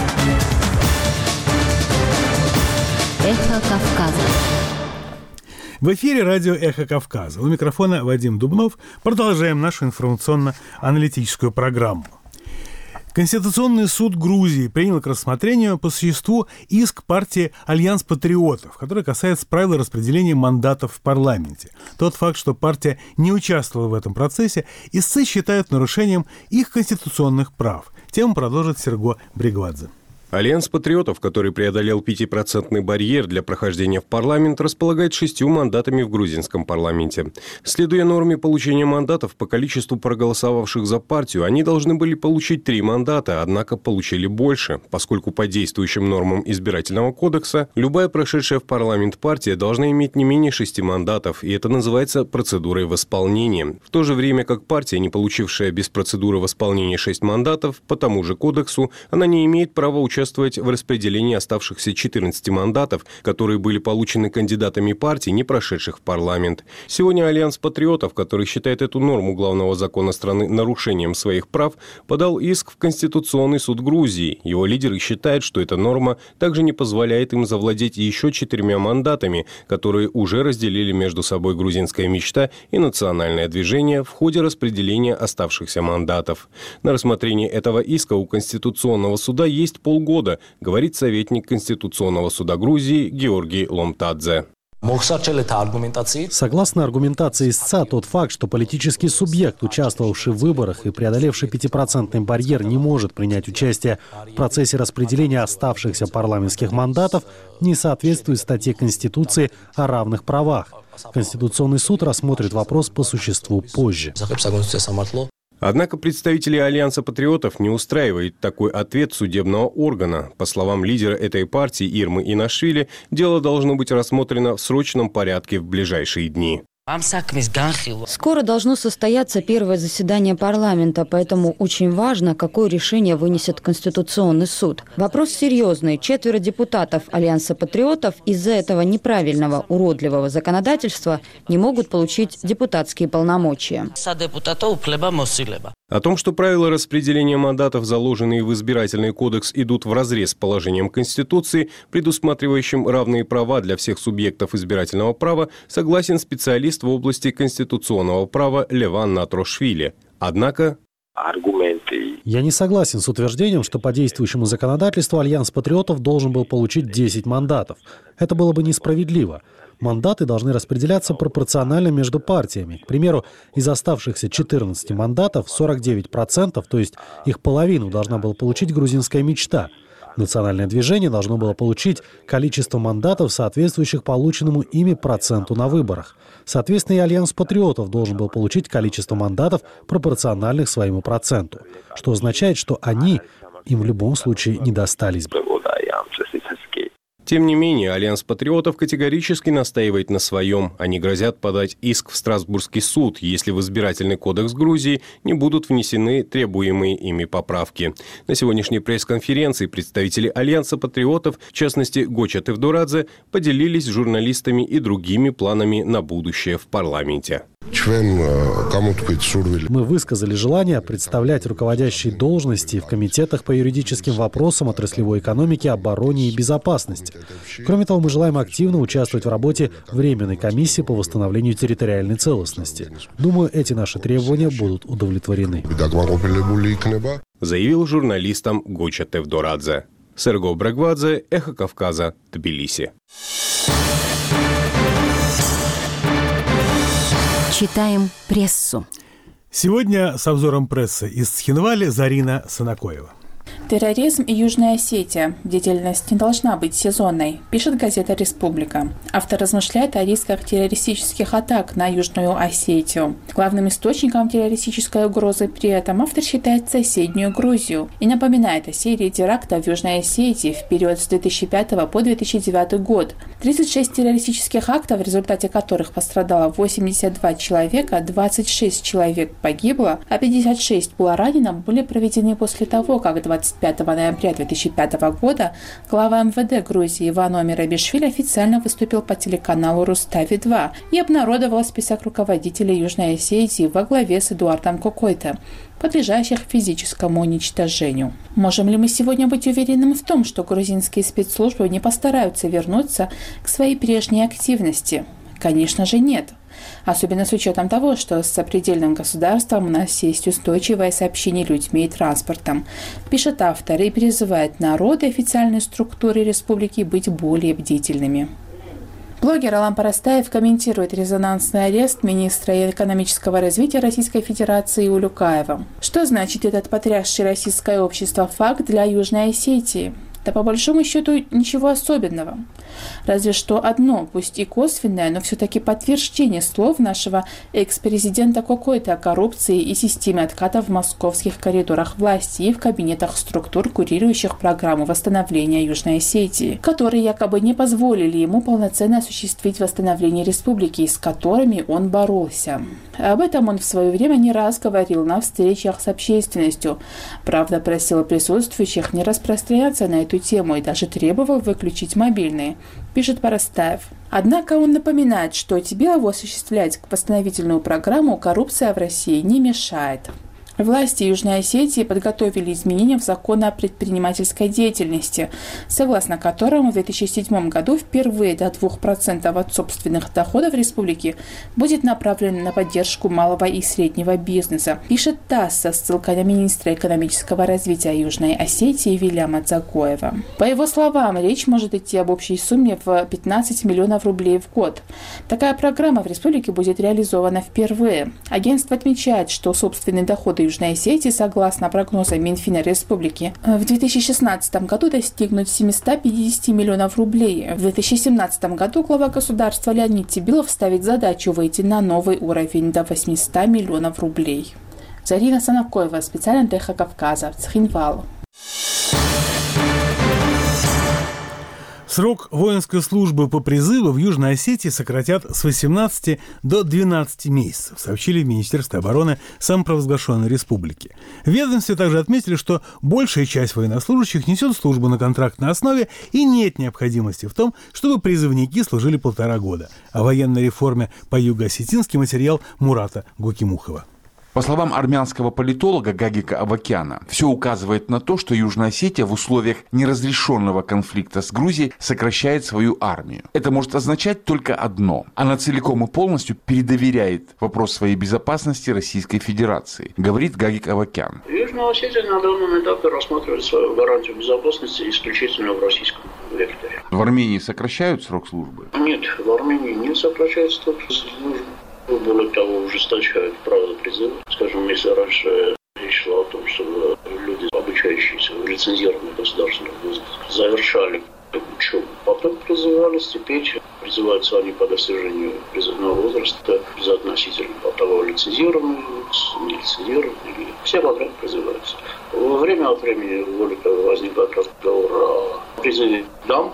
Эхо Кавказа. В эфире радио «Эхо Кавказа». У микрофона Вадим Дубнов. Продолжаем нашу информационно-аналитическую программу. Конституционный суд Грузии принял к рассмотрению по существу иск партии «Альянс патриотов», который касается правил распределения мандатов в парламенте. Тот факт, что партия не участвовала в этом процессе, истцы считают нарушением их конституционных прав. Тему продолжит Серго Бригвадзе. Альянс патриотов, который преодолел пятипроцентный барьер для прохождения в парламент, располагает шестью мандатами в грузинском парламенте. Следуя норме получения мандатов по количеству проголосовавших за партию, они должны были получить три мандата, однако получили больше, поскольку по действующим нормам избирательного кодекса любая прошедшая в парламент партия должна иметь не менее шести мандатов, и это называется процедурой восполнения. В то же время как партия, не получившая без процедуры восполнения шесть мандатов, по тому же кодексу, она не имеет права участвовать участвовать в распределении оставшихся четырнадцати мандатов, которые были получены кандидатами партий, не прошедших в парламент. Сегодня Альянс патриотов, который считает эту норму главного закона страны нарушением своих прав, подал иск в Конституционный суд Грузии. Его лидеры считают, что эта норма также не позволяет им завладеть еще четырьмя мандатами, которые уже разделили между собой грузинская мечта и национальное движение в ходе распределения оставшихся мандатов. На рассмотрение этого иска у Конституционного суда есть полгода, говорит советник Конституционного суда Грузии Георгий Ломтадзе. Согласно аргументации истца, тот факт, что политический субъект, участвовавший в выборах и преодолевший пятипроцентный барьер, не может принять участие в процессе распределения оставшихся парламентских мандатов, не соответствует статье Конституции о равных правах. Конституционный суд рассмотрит вопрос по существу позже. Однако представителей Альянса патриотов не устраивает такой ответ судебного органа. По словам лидера этой партии Ирмы Инашвили, дело должно быть рассмотрено в срочном порядке в ближайшие дни. Скоро должно состояться первое заседание парламента, поэтому очень важно, какое решение вынесет Конституционный суд. Вопрос серьезный. Четверо депутатов Альянса патриотов из-за этого неправильного, уродливого законодательства не могут получить депутатские полномочия. О том, что правила распределения мандатов, заложенные в избирательный кодекс, идут вразрез с положением Конституции, предусматривающим равные права для всех субъектов избирательного права, согласен специалист в области конституционного права Леван Натрошвили. Однако... Я не согласен с утверждением, что по действующему законодательству Альянс патриотов должен был получить десять мандатов. Это было бы несправедливо. Мандаты должны распределяться пропорционально между партиями. К примеру, из оставшихся четырнадцати мандатов сорок девять процентов, то есть их половину, должна была получить грузинская мечта. Национальное движение должно было получить количество мандатов, соответствующих полученному ими проценту на выборах. Соответственно, и Альянс патриотов должен был получить количество мандатов, пропорциональных своему проценту. Что означает, что они им в любом случае не достались бы. Тем не менее, Альянс патриотов категорически настаивает на своем. Они грозят подать иск в Страсбургский суд, если в избирательный кодекс Грузии не будут внесены требуемые ими поправки. На сегодняшней пресс-конференции представители Альянса патриотов, в частности Гоча Тевдорадзе, поделились с журналистами и другими планами на будущее в парламенте. Мы высказали желание представлять руководящие должности в комитетах по юридическим вопросам отраслевой экономики, обороне и безопасности. Кроме того, мы желаем активно участвовать в работе Временной комиссии по восстановлению территориальной целостности. Думаю, эти наши требования будут удовлетворены. Заявил журналистам Гоча Тевдорадзе. Серго Брагвадзе, Эхо Кавказа, Тбилиси. Читаем прессу. Сегодня с обзором прессы из Цхинвали Зарина Санакоева. Терроризм и Южная Осетия. Деятельность не должна быть сезонной, пишет газета «Республика». Автор размышляет о рисках террористических атак на Южную Осетию. Главным источником террористической угрозы при этом автор считает соседнюю Грузию и напоминает о серии терактов в Южной Осетии в период с две тысячи пятого по две тысячи девятый год. тридцать шесть террористических актов, в результате которых пострадало восемьдесят два человека, двадцать шесть человек погибло, а пятьдесят шесть было ранено, были проведены после того, как двадцать пятого ноября две тысячи пятого года глава эм вэ дэ Грузии Иван Омирабишвили официально выступил по телеканалу Рустави два и обнародовал список руководителей Южной Осетии во главе с Эдуардом Кокойто, подлежащих физическому уничтожению. Можем ли мы сегодня быть уверенными в том, что грузинские спецслужбы не постараются вернуться к своей прежней активности? Конечно же, нет. Особенно с учетом того, что с сопредельным государством у нас есть устойчивое сообщение людьми и транспортом, пишет автор и призывает народ и официальные структуры республики быть более бдительными. Блогер Алан Парастаев комментирует резонансный арест министра экономического развития Российской Федерации Улюкаева. Что значит этот потрясший российское общество факт для Южной Осетии? Да по большому счету ничего особенного. Разве что одно, пусть и косвенное, но все-таки подтверждение слов нашего экс-президента Кокойты о коррупции и системе отката в московских коридорах власти и в кабинетах структур, курирующих программу восстановления Южной Осетии, которые якобы не позволили ему полноценно осуществить восстановление республики, с которыми он боролся. Об этом он в свое время не раз говорил на встречах с общественностью. Правда, просил присутствующих не распространяться на эту тему и даже требовал выключить мобильные, пишет Парастаев. Однако он напоминает, что Тибилову осуществлять восстановительную программу коррупция в России не мешает. Власти Южной Осетии подготовили изменения в закон о предпринимательской деятельности, согласно которому в две тысячи седьмом году впервые до двух процентов от собственных доходов республики будет направлено на поддержку малого и среднего бизнеса, пишет ТАСС со ссылкой на министра экономического развития Южной Осетии Вильяма Дзагоева. По его словам, речь может идти об общей сумме в пятнадцать миллионов рублей в год. Такая программа в республике будет реализована впервые. Агентство отмечает, что собственные доходы Южной Осетии, согласно прогнозам Минфина Республики, в две тысячи шестнадцатом году достигнут семьсот пятьдесят миллионов рублей. В две тысячи семнадцатом году глава государства Леонид Тибилов ставит задачу выйти на новый уровень до восьмисот миллионов рублей. Зарина Санакоева, специально для Эхо Кавказа, Цхинвал. Срок воинской службы по призыву в Южной Осетии сократят с восемнадцати до двенадцати месяцев, сообщили в Министерстве обороны самопровозглашенной республики. В ведомстве также отметили, что большая часть военнослужащих несет службу на контрактной основе и нет необходимости в том, чтобы призывники служили полтора года. О военной реформе по юго-осетински материал Мурата Гукимухова. По словам армянского политолога Гагика Авакяна, все указывает на то, что Южная Осетия в условиях неразрешенного конфликта с Грузией сокращает свою армию. Это может означать только одно. Она целиком и полностью передоверяет вопрос своей безопасности Российской Федерации, говорит Гагик Авакян. Южная Осетия на данном этапе рассматривает свою гарантию безопасности исключительно в российском векторе. В Армении сокращают срок службы? Нет, в Армении не сокращается срок службы. Более того, ужесточают правила призыва. Скажем, если раньше речь шла о том, чтобы люди, обучающиеся в лицензированных государственных вузах, завершали учебу, потом призывались, теперь призываются они по достижению призывного возраста безотносительно того, лицензированный вуз, нелицензированный, все подряд призываются. Во время от времени возникает разговор о призыве дам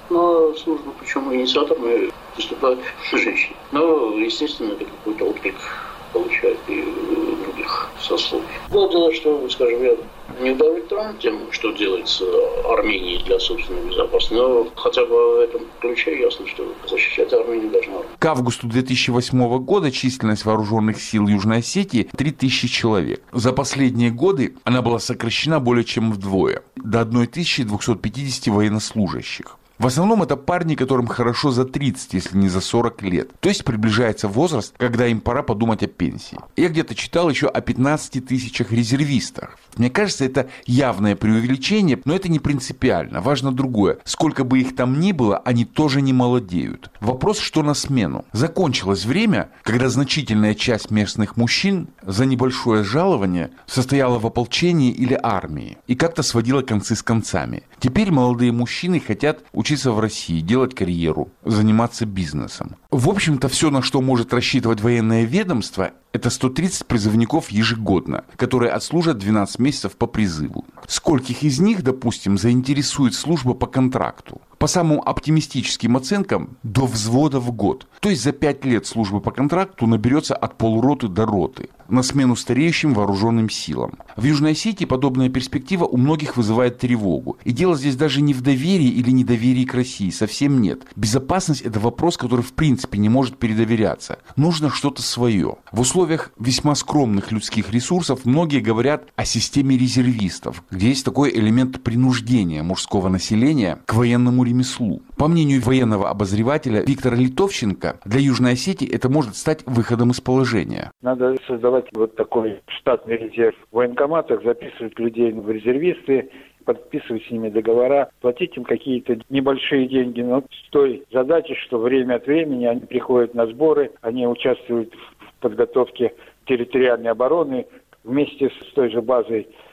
на службу, причем инициаторами выступают женщины. Но, естественно, это какой-то отклик получает и у других сословий. Было дело, что, скажем, я не удовлетворен тем, что делается Арменией для собственной безопасности, но хотя бы в этом ключе ясно, что защищать Армению должна. К августу две тысячи восьмого года численность вооруженных сил Южной Осетии три тысячи человек. За последние годы она была сокращена более чем вдвое, до тысячи двухсот пятидесяти военнослужащих. В основном это парни, которым хорошо за тридцать, если не за сорок лет. То есть приближается возраст, когда им пора подумать о пенсии. Я где-то читал еще о пятнадцати тысячах резервистах. Мне кажется, это явное преувеличение, но это не принципиально. Важно другое. Сколько бы их там ни было, они тоже не молодеют. Вопрос, что на смену. Закончилось время, когда значительная часть местных мужчин за небольшое жалование состояла в ополчении или армии и как-то сводила концы с концами. Теперь молодые мужчины хотят учиться в России, делать карьеру, заниматься бизнесом. В общем-то, все, на что может рассчитывать военное ведомство, это сто тридцать призывников ежегодно, которые отслужат двенадцать месяцев по призыву. Скольких из них, допустим, заинтересует служба по контракту? По самым оптимистическим оценкам, до взвода в год. То есть за пять лет службы по контракту наберется от полуроты до роты, на смену стареющим вооруженным силам. В Южной Осетии подобная перспектива у многих вызывает тревогу. И дело здесь даже не в доверии или недоверии к России, совсем нет. Безопасность – это вопрос, который в принципе не может передоверяться. Нужно что-то свое. В условиях весьма скромных людских ресурсов многие говорят о системе резервистов, где есть такой элемент принуждения мужского населения к военному ремеслу. По мнению военного обозревателя Виктора Литовченко, для Южной Осетии это может стать выходом из положения. Надо создавать вот такой штатный резерв в военкоматах, записывать людей в резервисты, подписывать с ними договора, платить им какие-то небольшие деньги, но с той задачей, что время от времени они приходят на сборы, они участвуют в подготовке территориальной обороны вместе с той же базой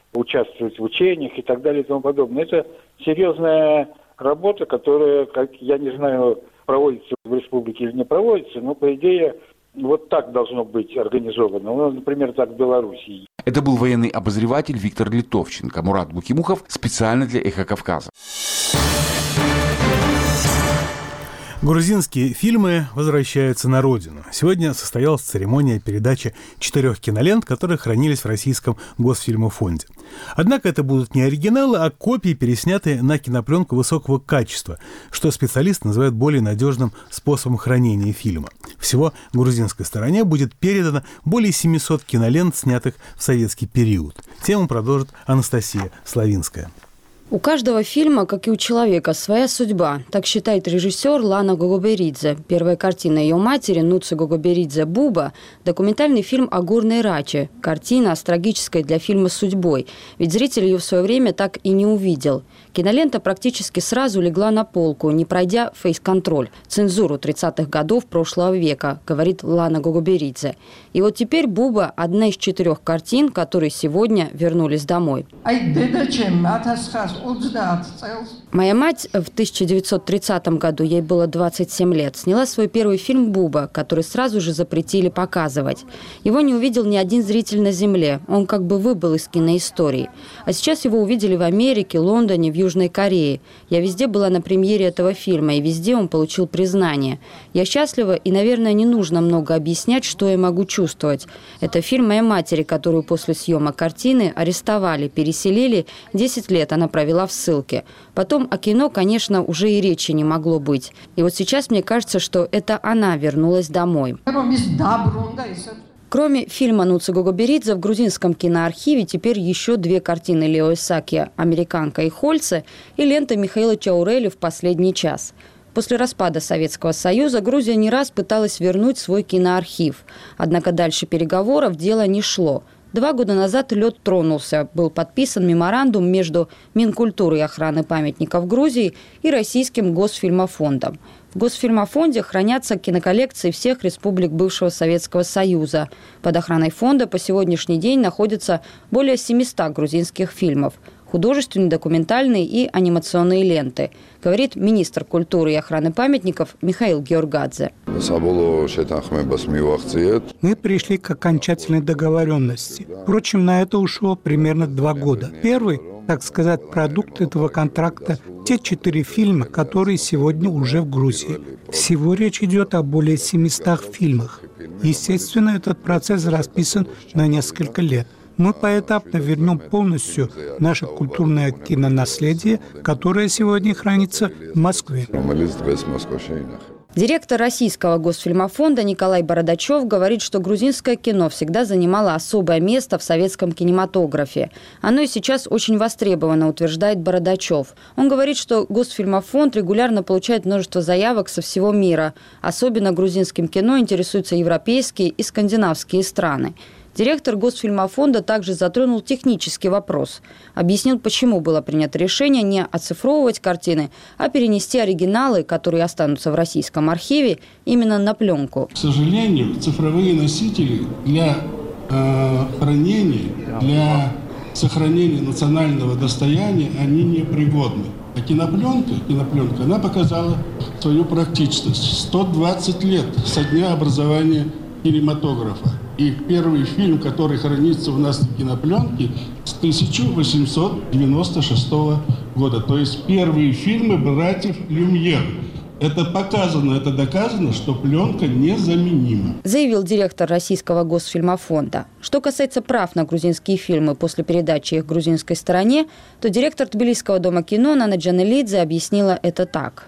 участвовать в учениях и так далее и тому подобное. Это серьезная работа, которая, как я не знаю, проводится в республике или не проводится, но, по идее, вот так должно быть организовано. Ну, например, так в Белоруссии. Это был военный обозреватель Виктор Литовченко. Мурат Букимухов специально для «Эхо Кавказа». Грузинские фильмы возвращаются на родину. Сегодня состоялась церемония передачи четырех кинолент, которые хранились в Российском Госфильмофонде. Однако это будут не оригиналы, а копии, переснятые на кинопленку высокого качества, что специалисты называют более надежным способом хранения фильма. Всего грузинской стороне будет передано более семисот кинолент, снятых в советский период. Тему продолжит Анастасия Славинская. У каждого фильма, как и у человека, своя судьба. Так считает режиссер Лана Гогоберидзе. Первая картина ее матери, Нуци Гогоберидзе «Буба», документальный фильм о горной Раче. Картина с трагической для фильма судьбой. Ведь зритель ее в свое время так и не увидел. Кинолента практически сразу легла на полку, не пройдя фейс-контроль, цензуру тридцатых годов прошлого века, говорит Лана Гогоберидзе. И вот теперь «Буба» – одна из четырех картин, которые сегодня вернулись домой. Моя мать в тысяча девятьсот тридцатом году, ей было двадцать семь лет, сняла свой первый фильм «Буба», который сразу же запретили показывать. Его не увидел ни один зритель на земле, он как бы выбыл из киноистории. А сейчас его увидели в Америке, Лондоне, в Южной Корее. Я везде была на премьере этого фильма, и везде он получил признание. Я счастлива, и, наверное, не нужно много объяснять, что я могу чувствовать. Это фильм моей матери, которую после съемок картины арестовали, переселили, десять лет она провела в ссылке. Потом о кино, конечно, уже и речи не могло быть. И вот сейчас мне кажется, что это она вернулась домой. Кроме фильма Нуци Гогоберидзе, в грузинском киноархиве теперь еще две картины Лео Исаакия «Американка» и «Хольце» и лента Михаила Чаурели «В последний час». После распада Советского Союза Грузия не раз пыталась вернуть свой киноархив. Однако дальше переговоров дело не шло. Два года назад лед тронулся. Был подписан меморандум между Минкультурой и охраны памятников Грузии и Российским Госфильмофондом. В Госфильмофонде хранятся киноколлекции всех республик бывшего Советского Союза. Под охраной фонда по сегодняшний день находится более семисот грузинских фильмов. Художественные, документальные и анимационные ленты, говорит министр культуры и охраны памятников Михаил Георгадзе. Мы пришли к окончательной договоренности. Впрочем, на это ушло примерно два года. Первый, так сказать, продукт этого контракта – те четыре фильма, которые сегодня уже в Грузии. Всего речь идет о более семистах фильмах. Естественно, этот процесс расписан на несколько лет. Мы поэтапно вернем полностью наше культурное кинонаследие, которое сегодня хранится в Москве. Директор Российского Госфильмофонда Николай Бородачев говорит, что грузинское кино всегда занимало особое место в советском кинематографе. Оно и сейчас очень востребовано, утверждает Бородачев. Он говорит, что Госфильмофонд регулярно получает множество заявок со всего мира. Особенно грузинским кино интересуются европейские и скандинавские страны. Директор Госфильмофонда также затронул технический вопрос. Объяснил, почему было принято решение не оцифровывать картины, а перенести оригиналы, которые останутся в российском архиве, именно на пленку. К сожалению, цифровые носители для э, хранения, для сохранения национального достояния, они непригодны. А кинопленка, кинопленка, она показала свою практичность. сто двадцать лет со дня образования кинематографа. И первый фильм, который хранится у нас на кинопленке, с тысяча восемьсот девяносто шестого года. То есть первые фильмы братьев Люмьер. Это показано, это доказано, что пленка незаменима. Заявил директор Российского Госфильмофонда. Что касается прав на грузинские фильмы после передачи их грузинской стороне, то директор Тбилисского дома кино Нана Джанелидзе объяснила это так.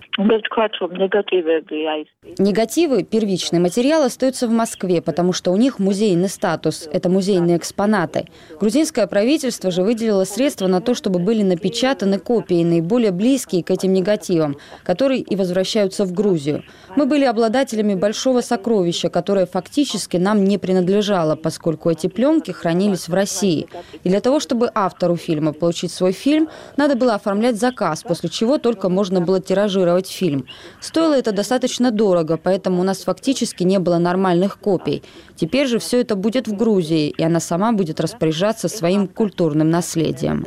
Негативы, первичный материал, остаются в Москве, потому что у них музейный статус. Это музейные экспонаты. Грузинское правительство же выделило средства на то, чтобы были напечатаны копии, наиболее близкие к этим негативам, которые и возвращают возвращаются в Грузию. Мы были обладателями большого сокровища, которое фактически нам не принадлежало, поскольку эти пленки хранились в России. И для того, чтобы автору фильма получить свой фильм, надо было оформлять заказ, после чего только можно было тиражировать фильм. Стоило это достаточно дорого, поэтому у нас фактически не было нормальных копий. Теперь же все это будет в Грузии, и она сама будет распоряжаться своим культурным наследием.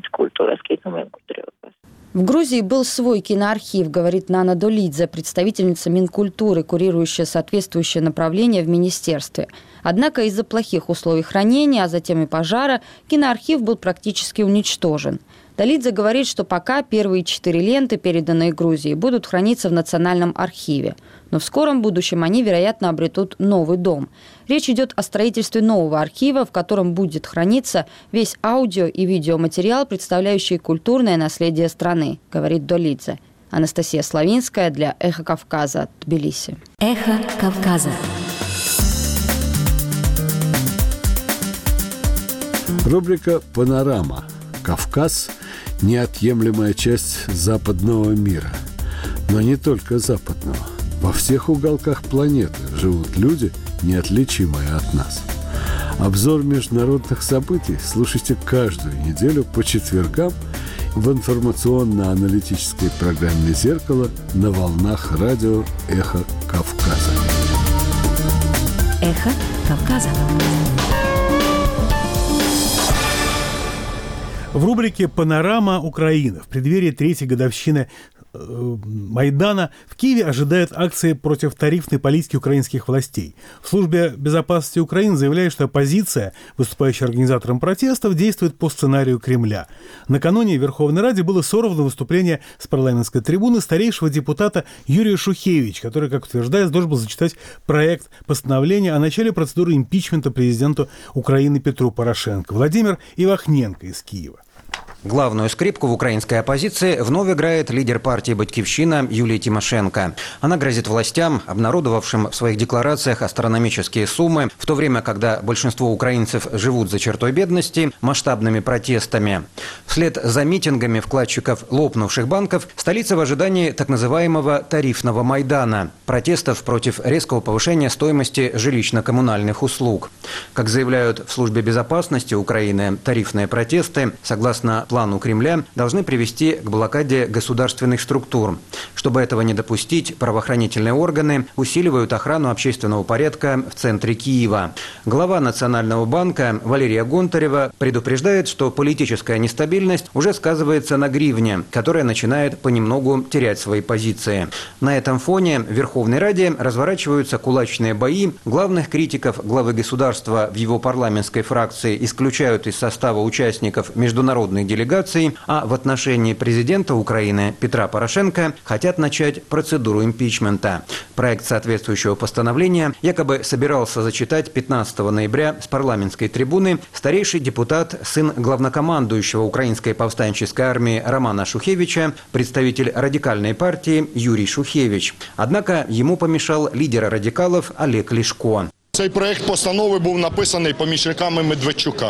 В Грузии был свой киноархив, говорит Нана Долидзе, представительница Минкультуры, курирующая соответствующее направление в министерстве. Однако из-за плохих условий хранения, а затем и пожара, киноархив был практически уничтожен. Долидзе говорит, что пока первые четыре ленты, переданные Грузии, будут храниться в Национальном архиве. Но в скором будущем они, вероятно, обретут новый дом. Речь идет о строительстве нового архива, в котором будет храниться весь аудио- и видеоматериал, представляющий культурное наследие страны, говорит Долидзе. Анастасия Славинская для «Эхо Кавказа», Тбилиси. Эхо Кавказа. Рубрика «Панорама». Кавказ – неотъемлемая часть западного мира. Но не только западного. Во всех уголках планеты живут люди, неотличимые от нас. Обзор международных событий слушайте каждую неделю по четвергам в информационно-аналитической программе «Зеркало» на волнах радио «Эхо Кавказа». Эхо Кавказа. В рубрике «Панорама Украины» в преддверии третьей годовщины Майдана в Киеве ожидают акции против тарифной политики украинских властей. В службе безопасности Украины заявляют, что оппозиция, выступающая организатором протестов, действует по сценарию Кремля. Накануне в Верховной Раде было сорвано выступление с парламентской трибуны старейшего депутата Юрия Шухевича, который, как утверждается, должен был зачитать проект постановления о начале процедуры импичмента президенту Украины Петру Порошенко. Владимир Ивахненко из Киева. Главную скрипку в украинской оппозиции вновь играет лидер партии «Батькивщина» Юлия Тимошенко. Она грозит властям, обнародовавшим в своих декларациях астрономические суммы, в то время, когда большинство украинцев живут за чертой бедности, масштабными протестами. Вслед за митингами вкладчиков лопнувших банков столица в ожидании так называемого тарифного Майдана – протестов против резкого повышения стоимости жилищно-коммунальных услуг. Как заявляют в службе безопасности Украины, тарифные протесты, согласно плану Кремля, должны привести к блокаде государственных структур. Чтобы этого не допустить, правоохранительные органы усиливают охрану общественного порядка в центре Киева. Глава Национального банка Валерия Гонтарева предупреждает, что политическая нестабильность уже сказывается на гривне, которая начинает понемногу терять свои позиции. На этом фоне в Верховной Раде разворачиваются кулачные бои. Главных критиков главы государства в его парламентской фракции исключают из состава участников международных делегаций, а в отношении президента Украины Петра Порошенко хотят начать процедуру импичмента. Проект соответствующего постановления якобы собирался зачитать пятнадцатого ноября с парламентской трибуны старейший депутат, сын главнокомандующего Украинской повстанческой армии Романа Шухевича, представитель радикальной партии Юрий Шухевич. Однако ему помешал лидер радикалов Олег Ляшко. Цей проект постанови был написанный помощниками Медведчука.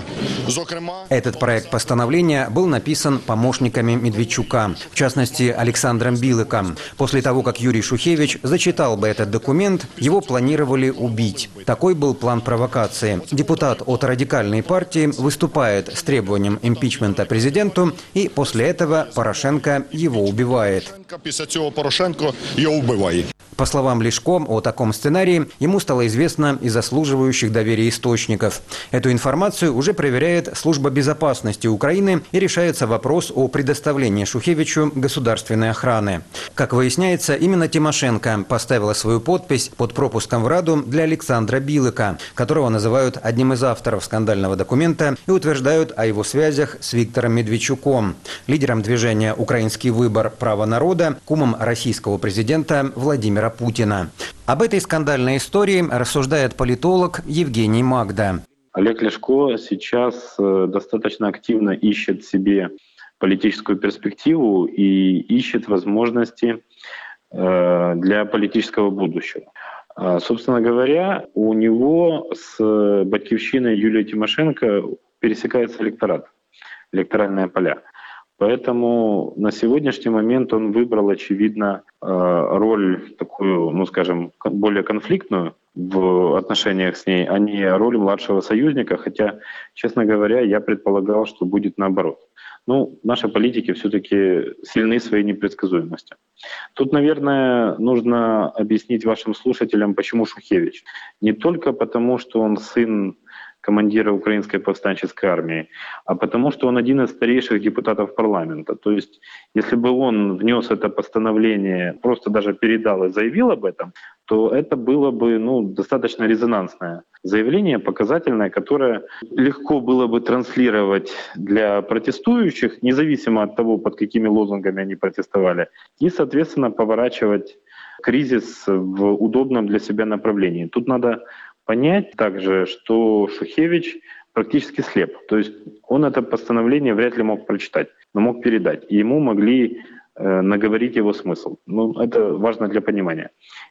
Этот проект постановления был написан помощниками Медведчука, в частности Александром Билыком. После того, как Юрий Шухевич зачитал бы этот документ, его планировали убить. Такой был план провокации. Депутат от радикальной партии выступает с требованием импичмента президенту, и после этого Порошенко его убивает. После этого Порошенко его убивает. По словам Ляшко, о таком сценарии ему стало известно из заслуживающих доверия источников. Эту информацию уже проверяет Служба безопасности Украины и решается вопрос о предоставлении Шухевичу государственной охраны. Как выясняется, именно Тимошенко поставила свою подпись под пропуском в Раду для Александра Билыка, которого называют одним из авторов скандального документа и утверждают о его связях с Виктором Медведчуком, лидером движения «Украинский выбор. Право народа», кумом российского президента Владимира Путина. Об этой скандальной истории рассуждает политолог Евгений Магда. Олег Ляшко сейчас достаточно активно ищет себе политическую перспективу и ищет возможности для политического будущего. Собственно говоря, у него с Батькивщиной Юлией Тимошенко пересекается электорат, электоральные поля. Поэтому на сегодняшний момент он выбрал, очевидно, роль такую, ну скажем, более конфликтную в отношениях с ней, а не роль младшего союзника, хотя, честно говоря, я предполагал, что будет наоборот. Ну, наши политики все-таки сильны своей непредсказуемостью. Тут, наверное, нужно объяснить вашим слушателям, почему Шухевич. Не только потому, что он сын командира Украинской повстанческой армии, а потому что он один из старейших депутатов парламента. То есть, если бы он внес это постановление, просто даже передал и заявил об этом, то это было бы ну, достаточно резонансное заявление, показательное, которое легко было бы транслировать для протестующих, независимо от того, под какими лозунгами они протестовали, и, соответственно, поворачивать кризис в удобном для себя направлении. Тут надо понять также, что Шухевич практически слеп. То есть он это постановление вряд ли мог прочитать, но мог передать. И ему могли э, наговорить его смысл. Ну, это важно для понимания.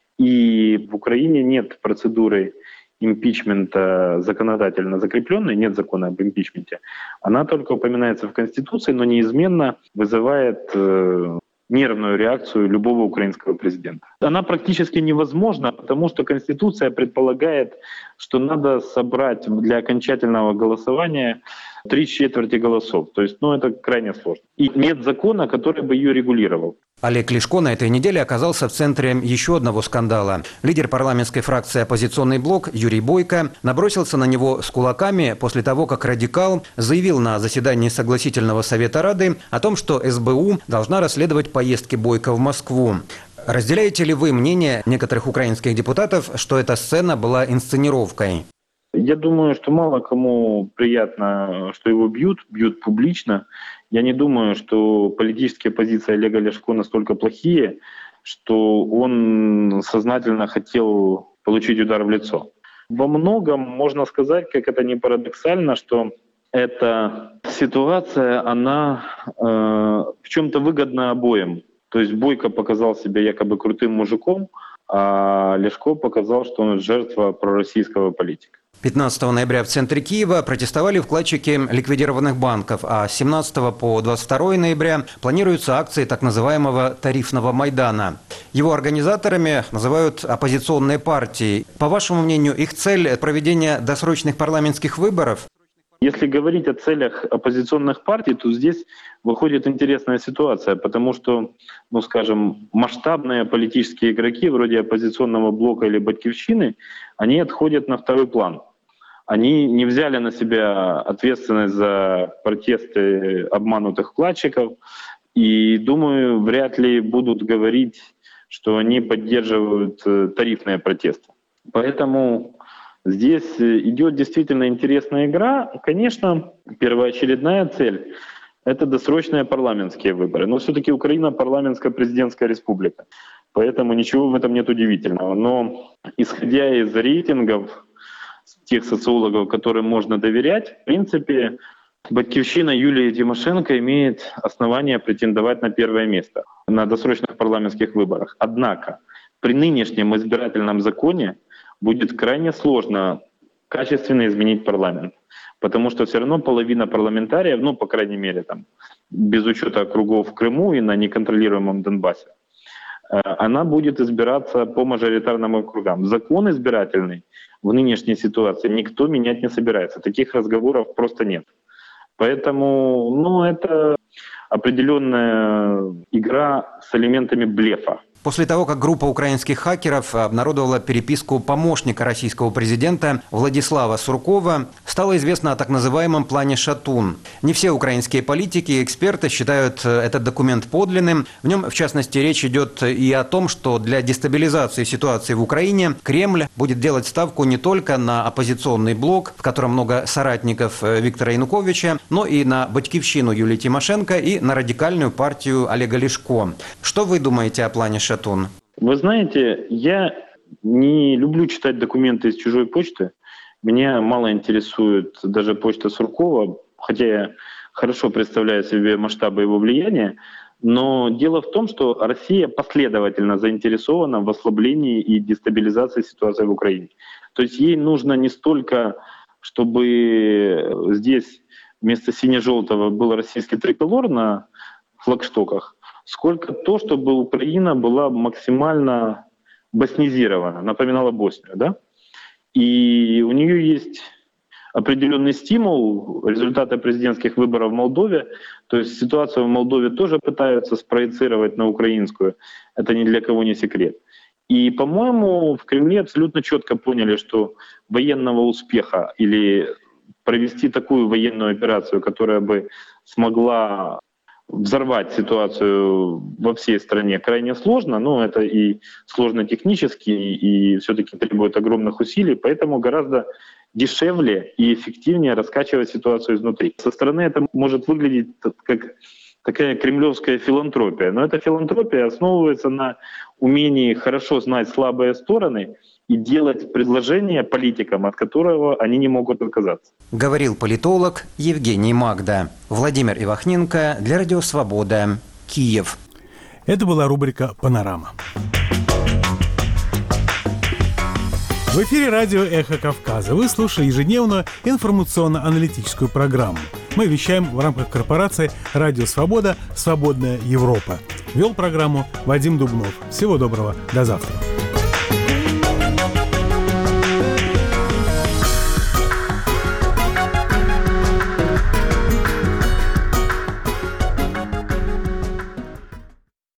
И в Украине нет процедуры импичмента законодательно закрепленной, нет закона об импичменте. Она только упоминается в Конституции, но неизменно вызывает э, нервную реакцию любого украинского президента. Она практически невозможна, потому что Конституция предполагает, что надо собрать для окончательного голосования три четверти голосов. То есть, ну, это крайне сложно. И нет закона, который бы ее регулировал. Олег Ляшко на этой неделе оказался в центре еще одного скандала. Лидер парламентской фракции «Оппозиционный блок» Юрий Бойко набросился на него с кулаками после того, как радикал заявил на заседании Согласительного совета Рады о том, что эс бэ у должна расследовать поездки Бойко в Москву. Разделяете ли вы мнение некоторых украинских депутатов, что эта сцена была инсценировкой? Я думаю, что мало кому приятно, что его бьют, бьют публично. Я не думаю, что политические позиции Олега Ляшко настолько плохие, что он сознательно хотел получить удар в лицо. Во многом можно сказать, как это ни парадоксально, что эта ситуация, она э, в чем-то выгодна обоим. То есть Бойко показал себя якобы крутым мужиком, а Ляшко показал, что он жертва пророссийского политика. пятнадцатого ноября в центре Киева протестовали вкладчики ликвидированных банков, а с семнадцатого по двадцать второе ноября планируются акции так называемого тарифного Майдана. Его организаторами называют оппозиционные партии. По вашему мнению, их цель – проведение досрочных парламентских выборов? Если говорить о целях оппозиционных партий, то здесь выходит интересная ситуация, потому что, ну скажем, масштабные политические игроки вроде оппозиционного блока или Батькивщины, они отходят на второй план. Они не взяли на себя ответственность за протесты обманутых вкладчиков и, думаю, вряд ли будут говорить, что они поддерживают тарифные протесты. Поэтому здесь идет действительно интересная игра. Конечно, первоочередная цель — это досрочные парламентские выборы. Но все-таки Украина — парламентско-президентская республика. Поэтому ничего в этом нет удивительного. Но исходя из рейтингов тех социологов, которым можно доверять, в принципе, Батькивщина Юлии Тимошенко имеет основания претендовать на первое место на досрочных парламентских выборах. Однако при нынешнем избирательном законе будет крайне сложно качественно изменить парламент, потому что все равно половина парламентариев, ну, по крайней мере, там, без учета округов в Крыму и на неконтролируемом Донбассе, она будет избираться по мажоритарным округам. Закон избирательный в нынешней ситуации никто менять не собирается. Таких разговоров просто нет. Поэтому, ну, это определенная игра с элементами блефа. После того, как группа украинских хакеров обнародовала переписку помощника российского президента Владислава Суркова, стало известно о так называемом плане «Шатун». Не все украинские политики и эксперты считают этот документ подлинным. В нем, в частности, речь идет и о том, что для дестабилизации ситуации в Украине Кремль будет делать ставку не только на оппозиционный блок, в котором много соратников Виктора Януковича, но и на Батькивщину Юлии Тимошенко и на радикальную партию Олега Ляшко. Что вы думаете о плане «Шатун»? Вы знаете, я не люблю читать документы из чужой почты. Меня мало интересует даже почта Суркова, хотя я хорошо представляю себе масштабы его влияния. Но дело в том, что Россия последовательно заинтересована в ослаблении и дестабилизации ситуации в Украине. То есть ей нужно не столько, чтобы здесь вместо сине-желтого был российский триколор на флагштоках, сколько то, чтобы Украина была максимально боснизирована, напоминала Боснию, да? И у нее есть определенный стимул, результаты президентских выборов в Молдове, то есть ситуацию в Молдове тоже пытаются спроецировать на украинскую, это ни для кого не секрет. И, по-моему, в Кремле абсолютно четко поняли, что военного успеха или провести такую военную операцию, которая бы смогла взорвать ситуацию во всей стране, крайне сложно, но это и сложно технически, и все-таки требует огромных усилий, поэтому гораздо дешевле и эффективнее раскачивать ситуацию изнутри. Со стороны это может выглядеть как такая кремлевская филантропия, но эта филантропия основывается на умении хорошо знать слабые стороны и делать предложения политикам, от которого они не могут отказаться. Говорил политолог Евгений Магда. Владимир Ивахненко для Радио Свобода, Киев. Это была рубрика «Панорама». В эфире радио «Эхо Кавказа». Вы слушаете ежедневную информационно-аналитическую программу. Мы вещаем в рамках корпорации «Радио Свобода. Свободная Европа». Вел программу Вадим Дубнов. Всего доброго. До завтра.